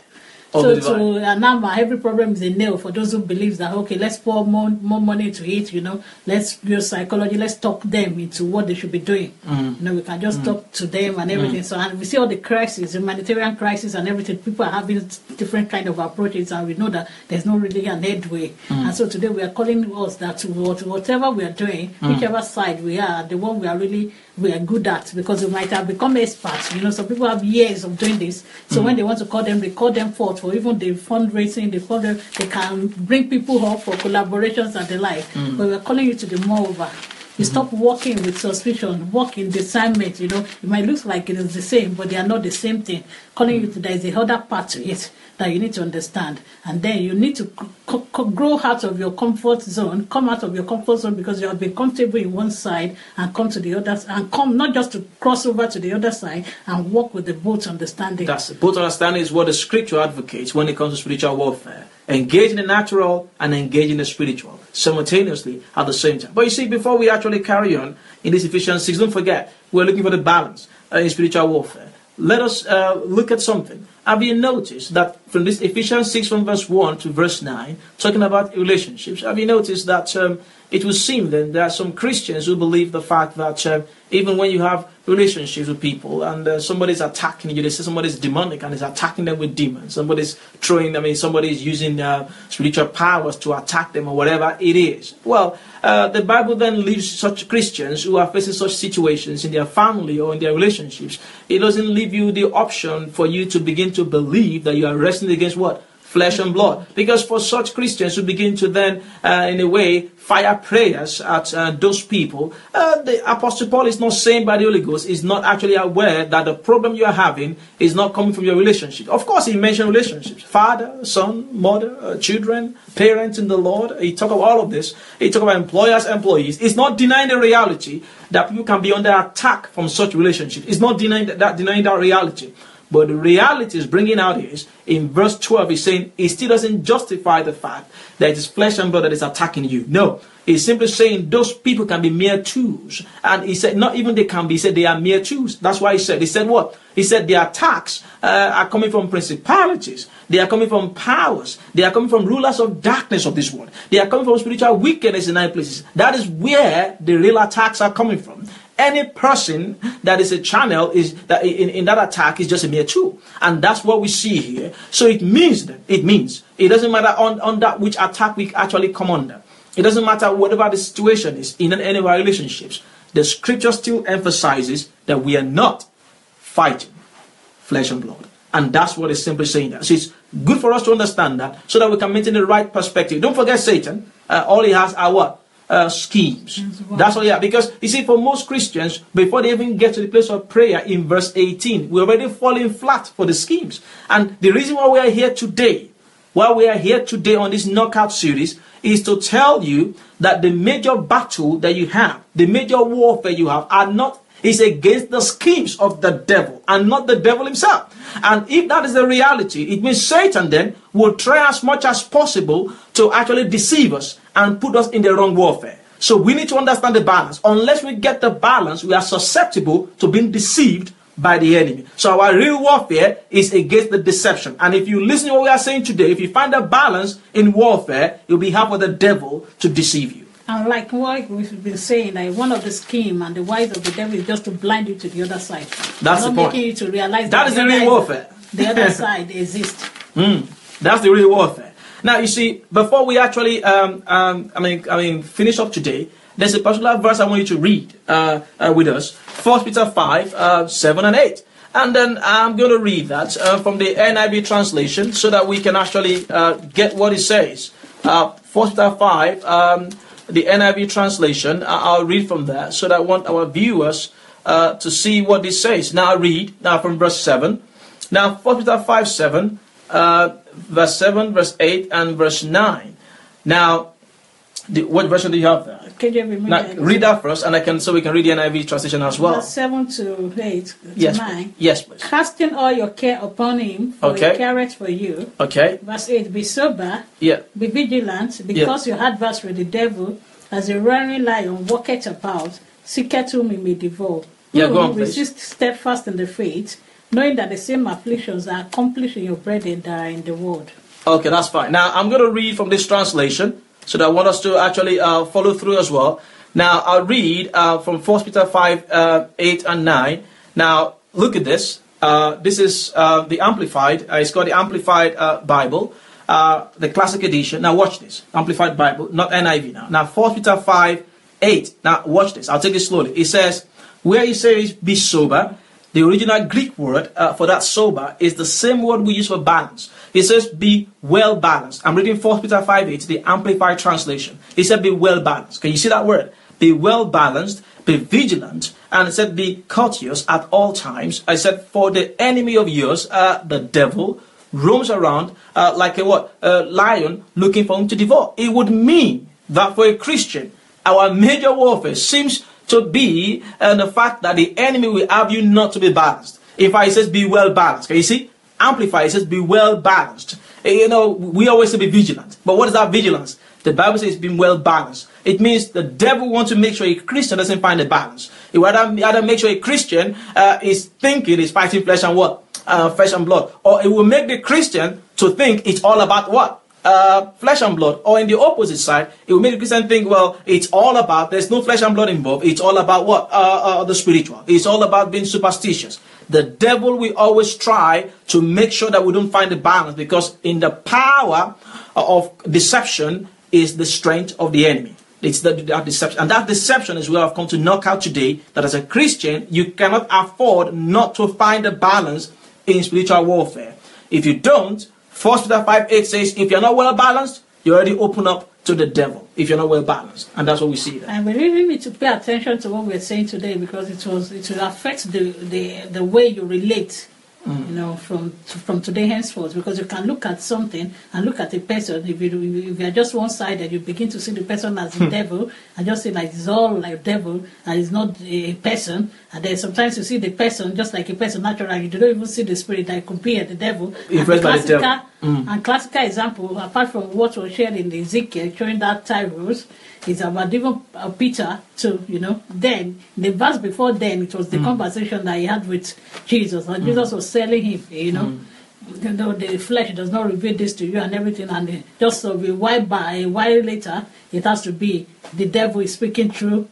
S1: So now every problem is a nail for those who believe that, okay, let's pour more money into it, let's use psychology, let's talk them into what they should be doing. We can just talk to them and everything. So, and we see all the crises, humanitarian crisis and everything. People are having different kind of approaches, and we know that there's no really an headway. And so today we are calling us that whatever we are doing, whichever side we are, the one we are good at, because we might have become experts. Some people have years of doing this. So when they want to call them, they call them forth for even the fundraising. They can bring people up for collaborations and the like. But we're calling you to the moreover. You stop walking with suspicion, walk in discernment. It might look like it is the same, but they are not the same thing. Calling you to there is a other part to it that you need to understand. And then you need to grow out of your comfort zone, come out of your comfort zone, because you have been comfortable in one side, and come to the other, and come not just to cross over to the other side and walk with the both understanding.
S2: Both understanding is what the scripture advocates when it comes to spiritual warfare. Engage in the natural and engage in the spiritual simultaneously at the same time. But you see, before we actually carry on in this Ephesians 6, don't forget, we're looking for the balance in spiritual warfare. Let us look at something. Have you noticed that from this Ephesians 6 from verse 1 to verse 9, talking about relationships, have you noticed that it would seem then there are some Christians who believe the fact that even when you have relationships with people and somebody's attacking you, they say somebody's demonic and is attacking them with demons. Somebody's using spiritual powers to attack them or whatever it is. Well, the Bible then leaves such Christians who are facing such situations in their family or in their relationships. It doesn't leave you the option for you to begin to believe that you are wrestling against what? Flesh and blood. Because for such Christians who begin to then, in a way, fire prayers at those people, the Apostle Paul is not saying by the Holy Ghost, is not actually aware that the problem you are having is not coming from your relationship. Of course, he mentioned relationships. Father, son, mother, children, parents in the Lord. He talked about all of this. He talked about employers, employees. It's not denying the reality that people can be under attack from such relationships. It's not denying that reality. But the reality is bringing out is, in verse 12, he's saying it still doesn't justify the fact that it is flesh and blood that is attacking you. No, he's simply saying those people can be mere tools. And he said, not even they can be, he said they are mere tools. That's why he said what? He said the attacks are coming from principalities. They are coming from powers. They are coming from rulers of darkness of this world. They are coming from spiritual wickedness in high places. That is where the real attacks are coming from. Any person that is a channel is that in that attack is just a mere tool, and that's what we see here. So it means it doesn't matter on that which attack we actually come under. It doesn't matter whatever the situation is in any of our relationships. The scripture still emphasizes that we are not fighting flesh and blood, and that's what it's simply saying. That. So it's good for us to understand that, so that we can maintain the right perspective. Don't forget, Satan. All he has are what? Schemes. That's all. Yeah, because you see, for most Christians, before they even get to the place of prayer in verse 18, we're already falling flat for the schemes. And the reason why we are here today, on this knockout series, is to tell you that the major battle that you have, the major warfare you have, is against the schemes of the devil and not the devil himself. And if that is the reality, it means Satan then will try as much as possible to actually deceive us and put us in the wrong warfare. So we need to understand the balance. Unless we get the balance, we are susceptible to being deceived by the enemy. So our real warfare is against the deception. And if you listen to what we are saying today, if you find a balance in warfare, you'll be helped with the devil to deceive you.
S1: And like what we've been saying, like one of the scheme and the wise of the devil is just to blind you to the other side.
S2: That's the point.
S1: Making you to realize
S2: that is the real warfare.
S1: The other side exists.
S2: That's the real warfare. Now you see, before we actually finish up today, there's a particular verse I want you to read with us. 1 Peter 5, 7 and 8. And then I'm going to read that from the NIV translation so that we can actually get what it says. 1 Peter 5, the NIV translation, I'll read from there so that I want our viewers to see what this says. Now I read from verse 7. Now 1 Peter 5, 7, verse 7, verse 8, and verse 9. Now, what version do you have there? Now, read that first, and so we can read the NIV translation as well.
S1: Verse 7 to 8 to
S2: yes,
S1: 9.
S2: Yes, please.
S1: Casting all your care upon him, for he careth for you.
S2: Okay.
S1: Verse 8, be sober,
S2: be
S1: vigilant, because your adversary the devil, as a roaring lion, walketh about, seeketh whom he may devour.
S2: Go on, please.
S1: Resist steadfast in the faith, knowing that the same afflictions are accomplished in your brethren that are in the world. Okay, that's fine. Now, I'm going to read from this translation, so that I want us to actually follow through as well. Now, I'll read from 1 Peter 5, 8 and 9. Now, look at this. This is the Amplified. It's called the Amplified Bible, the Classic Edition. Now, watch this. Amplified Bible, not NIV now. Now, 1 Peter 5, 8. Now, watch this. I'll take this slowly. It says, where he says, be sober, the original Greek word for that sober is the same word we use for balance. It says be well balanced. I'm reading 1 Peter 5:8, the Amplified translation. It said be well balanced. Can you see that word? Be well balanced, be vigilant, and it said be courteous at all times. I said for the enemy of yours, the devil, roams around like a lion looking for him to devour. It would mean that for a Christian, our major warfare seems to be the fact that the enemy will have you not to be balanced. If I says be well balanced, can you see? Amplify, it says be well balanced. You know, we always say be vigilant. But what is that vigilance? The Bible says being well balanced. It means the devil wants to make sure a Christian doesn't find a balance. He would rather make sure a Christian is fighting flesh and what? Flesh and blood. Or it will make the Christian to think it's all about what? Flesh and blood. Or in the opposite side, it will make the Christian think, well, it's all about, there's no flesh and blood involved. It's all about what? The spiritual. It's all about being superstitious. The devil will always try to make sure that we don't find the balance, because in the power of deception is the strength of the enemy. It's that deception. And that deception is where I've come to knock out today, that as a Christian, you cannot afford not to find a balance in spiritual warfare. If you don't, 1 Peter 5:8 says, if you're not well balanced, you already open up to the devil, if you're not well balanced. And that's what we see there. And we really need to pay attention to what we're saying today, because it will affect the way you relate You know, from today henceforth, because you can look at something and look at a person. If you are just one-sided, you begin to see the person as the devil, and just say like it's all like devil and it's not a person. And then sometimes you see the person just like a person naturally. You don't even see the spirit that could be the devil. And classical example, apart from what was shared in Ezekiel, showing that Tyrus, is about even Peter too, you know. Then, the verse before then, it was the conversation that he had with Jesus. And Jesus was telling him, you know, the flesh does not reveal this to you and everything. And just a while later, it has to be the devil is speaking through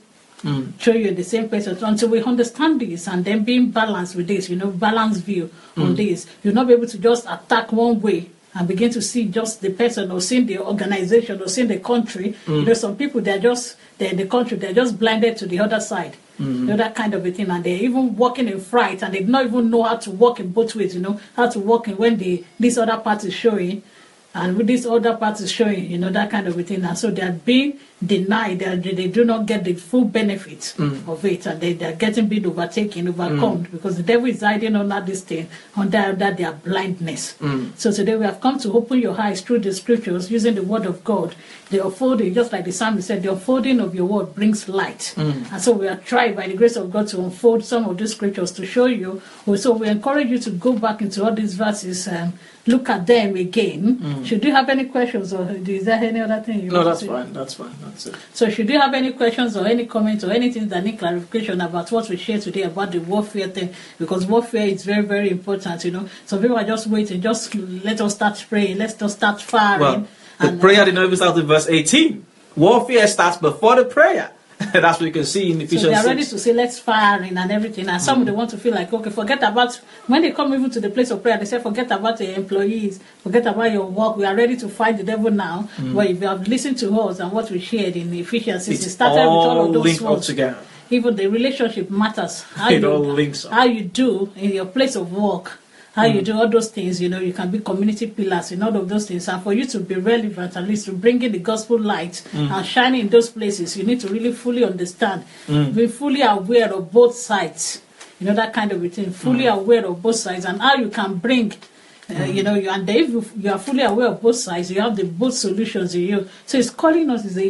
S1: you the same person. So until we understand this and then being balanced with this, you know, balanced view on this, you'll not be able to just attack one way and begin to see just the person or seeing the organization or seeing the country. You know, some people, they're in the country, they're just blinded to the other side. You know, that kind of a thing. And they're even walking in fright and they don't even know how to walk in both ways, you know, how to walk in when this other part is showing and with this other part is showing, you know, that kind of a thing. And so they're being denied, they do not get the full benefits of it, and they're getting being overtaken, overcome, because the devil is hiding under this thing, under their blindness. So today we have come to open your eyes through the scriptures, using the word of God. The unfolding, just like the psalmist said, the unfolding of your word brings light. And so we are trying by the grace of God to unfold some of these scriptures to show you. So we encourage you to go back into all these verses and look at them again. Should you have any questions, or is there any other thing you want to say?
S2: No, that's fine. That's it.
S1: So should you have any questions or any comments or anything that need clarification about what we shared today about the warfare thing, because warfare is very, very important, you know. Some people are just waiting, just let us start praying, let's just start firing.
S2: Well, the prayer did not even start in verse 18. Warfare starts before the prayer. That's what you can see in Ephesians 6.
S1: So they are ready to say, let's fire in and everything. And some they want to feel like, okay, forget about, when they come even to the place of prayer, they say, forget about the employees, forget about your work. We are ready to fight the devil now. But if you have listened to us and what we shared in Ephesians 6, it started with all of those words.
S2: Together.
S1: Even the relationship matters.
S2: It all links up.
S1: How you do in your place of work. How you do all those things, you know, you can be community pillars in all of those things. And for you to be relevant, at least to bring in the gospel light and shine in those places, you need to really fully understand, be fully aware of both sides, you know, that kind of a thing, fully aware of both sides and how you can bring, you know, and if you are fully aware of both sides, you have the both solutions in you. So it's calling us is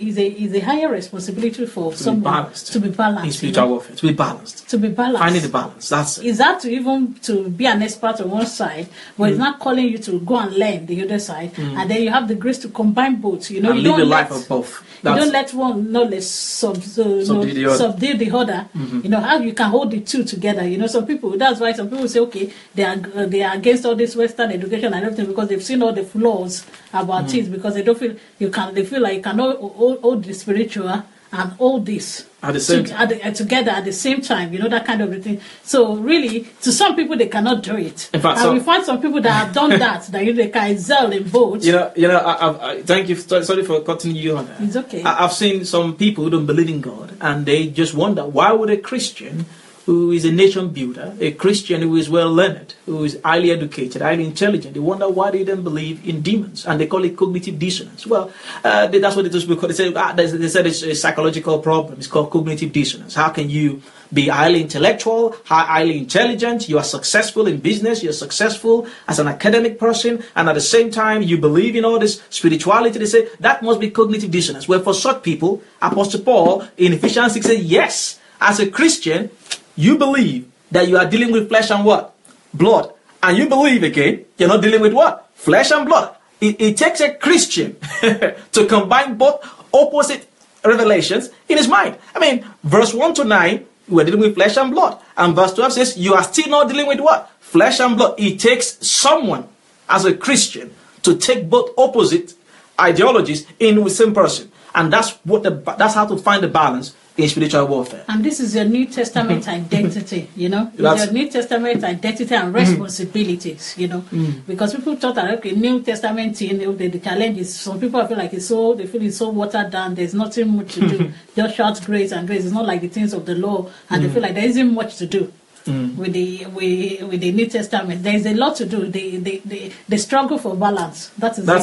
S1: a higher responsibility for someone to be balanced.
S2: In spiritual warfare, to be balanced.
S1: To be balanced.
S2: Finding the balance. That's it.
S1: Is that to be an expert on one side, but it's not calling you to go and learn the other side, and then you have the grace to combine both. You know,
S2: and
S1: you
S2: live
S1: don't
S2: the life of both.
S1: You don't let one knowledge subdue the other. You know how you can hold the two together. You know, some people. That's why some people say, okay, they are against all this Western education and everything because they've seen all the flaws about it, because they don't feel they feel like you cannot hold the spiritual and all this
S2: at the same time.
S1: Together at the same time, you know, that kind of a thing. So really, to some people they cannot do it.
S2: In fact,
S1: and we find some people that have done that they can excel in both.
S2: You know, I thank you. Sorry for cutting you on that.
S1: It's okay.
S2: I've seen some people who don't believe in God, and they just wonder why would a Christian who is a nation builder, a Christian who is well learned, who is highly educated, highly intelligent, they wonder why they don't believe in demons, and they call it cognitive dissonance. Well, that's what it is because they said it's a psychological problem. It's called cognitive dissonance. How can you be highly intellectual, highly intelligent, you are successful in business, you're successful as an academic person, and at the same time you believe in all this spirituality? They say that must be cognitive dissonance. Well, for such people, Apostle Paul in Ephesians 6 says, yes, as a Christian, you believe that you are dealing with flesh and what? Blood. And you believe again, you're not dealing with what? Flesh and blood. It takes a Christian to combine both opposite revelations in his mind. I mean, verse 1 to 9, we're dealing with flesh and blood. And verse 12 says, you are still not dealing with what? Flesh and blood. It takes someone as a Christian to take both opposite ideologies in with the same person. And that's how to find the balance in spiritual warfare.
S1: And this is your New Testament identity, you know. It's your New Testament identity and responsibilities, you know. Because people thought that, okay, New Testament, you know, the challenge is, some people feel like they feel it's so watered down, there's nothing much to do. Just shout grace and grace. It's not like the things of the law, and they feel like there isn't much to do. With the New Testament, there is a lot to do. The struggle for balance. That's it.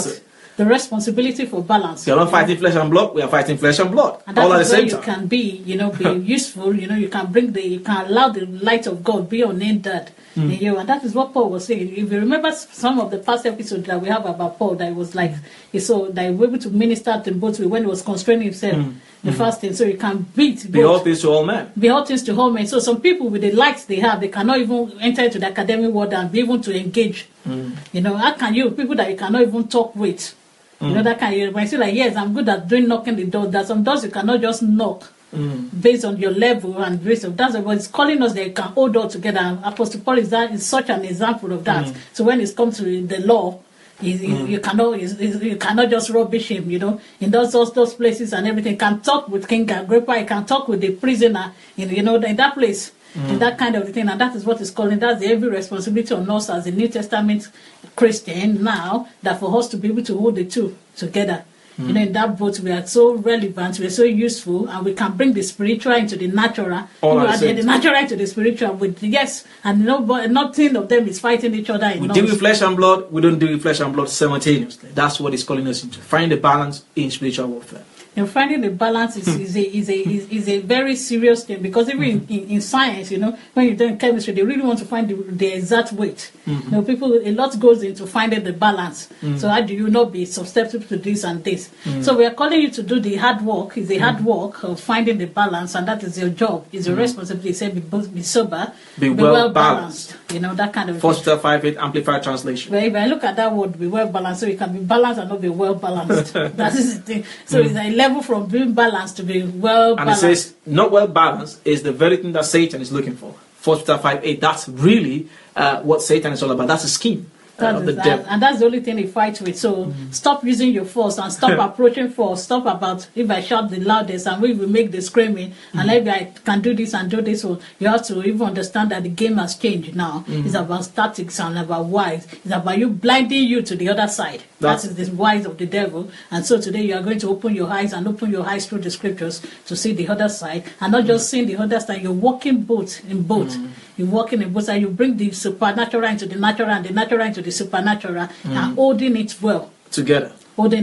S1: the responsibility for balance.
S2: You're not fighting flesh and blood, we are fighting flesh and blood.
S1: And that
S2: all at the
S1: is where
S2: same
S1: you
S2: time.
S1: can be, be useful, you can you can allow the light of God be unhindered in you. And that is what Paul was saying. If you remember some of the past episodes that we have about Paul, that was like, he saw that he was able to minister to both when he was constraining himself, the fasting, so you can beat
S2: Be all
S1: both.
S2: things to all men.
S1: Be all things to all men. So some people with the lights they have, they cannot even enter into the academic world and be able to engage. How can you, people that you cannot even talk with, that kind of, when you say like, yes, I'm good at doing knocking the door. There's some doors you cannot just knock based on your level and based on that's what it's calling us that you can hold all together. And Apostle Paul is such an example of that. So when it comes to the law, you cannot just rubbish him, in those places and everything. You can talk with King Agrippa, you can talk with the prisoner, in that place. In that kind of thing, and that is what is calling. That's the heavy responsibility on us as a New Testament Christian now, that for us to be able to hold the two together. In that boat, we are so relevant, we are so useful, and we can bring the spiritual into the natural, the natural into the spiritual. And nothing of them is fighting each other.
S2: We deal with flesh and blood. We don't deal with flesh and blood simultaneously. That's what it's calling us into. Find the balance in spiritual warfare.
S1: And finding the balance is a very serious thing, because even in science, when you're doing chemistry, they really want to find the exact weight. A lot goes into finding the balance. So how do you not be susceptible to this and this? So we are calling you to do the hard work. It's a hard work of finding the balance, and that is your job. It's your responsibility. Say be sober, be well balanced. That kind of
S2: 1 Peter 5:8 Amplified Translation.
S1: Well, if I look at that word, be well balanced, so you can be balanced and not be well balanced. That is the thing. So it's a level from being balanced to be well balanced.
S2: And it says, not well balanced is the very thing that Satan is looking for. 1 Peter 5:8. That's really what Satan is all about. That's a scheme. Of the devil.
S1: And that's the only thing he fights with. So stop using your force and stop approaching force. Stop about, if I shout the loudest and we will make the screaming, and maybe I can do this and do this. So you have to even understand that the game has changed now. It's about statics and about wise. It's about you blinding you to the other side. That is the wise of the devil. And so today you are going to open your eyes through the scriptures to see the other side, and not just seeing the other side. You're walking both in both. You're walking in both sides. You bring the supernatural into the natural and the natural into the supernatural, and holding it well together.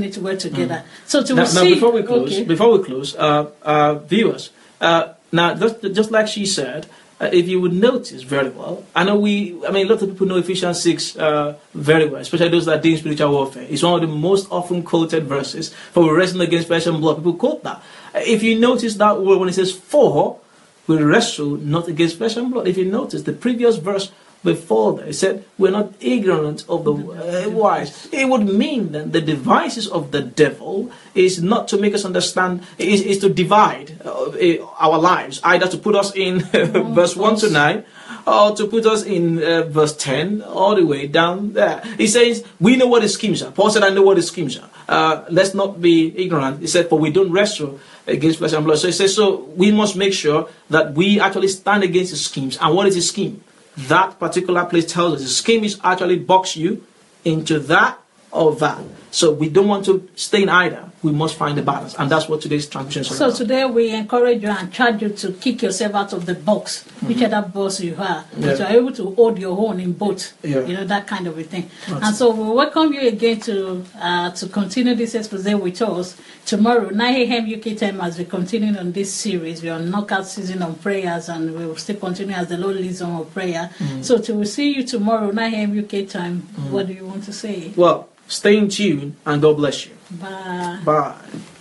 S1: So
S2: before we close, viewers, now just like she said, if you would notice very well, a lot of people know Ephesians 6 very well, especially those that deal in spiritual warfare. It's one of the most often quoted verses. For we wrestle against flesh and blood. People quote that. If you notice that word when it says for, we wrestle not against flesh and blood. If you notice the previous verse before that, it said we're not ignorant of the wise. It would mean that the devices of the devil is not to make us understand, is to divide our lives, either to put us in verse 1 to 9, or to put us in verse 10 all the way down there. He says, we know what the schemes are. Paul said, I know what the schemes are. Let's not be ignorant. He said, for we don't wrestle against flesh and blood. So he says, so we must make sure that we actually stand against the schemes. And what is a scheme? That particular place tells us the scheme is actually box you into that or that. So we don't want to stay in either. We must find the balance. And that's what today's transmission is about.
S1: So today we encourage you and charge you to kick yourself out of the box, whichever box you are. Yeah. So you're able to hold your own in both. Yeah. That kind of a thing. And so we welcome you again to continue this expose with us tomorrow, 9 a.m. UK time, as we continue on this series. We're on knockout season on prayers, and we will still continue as the Lord leads on our prayer. So we'll see you tomorrow, 9 a.m. UK time. What do you want to say?
S2: Well, stay in tune, and God bless you.
S1: Bye.
S2: Bye.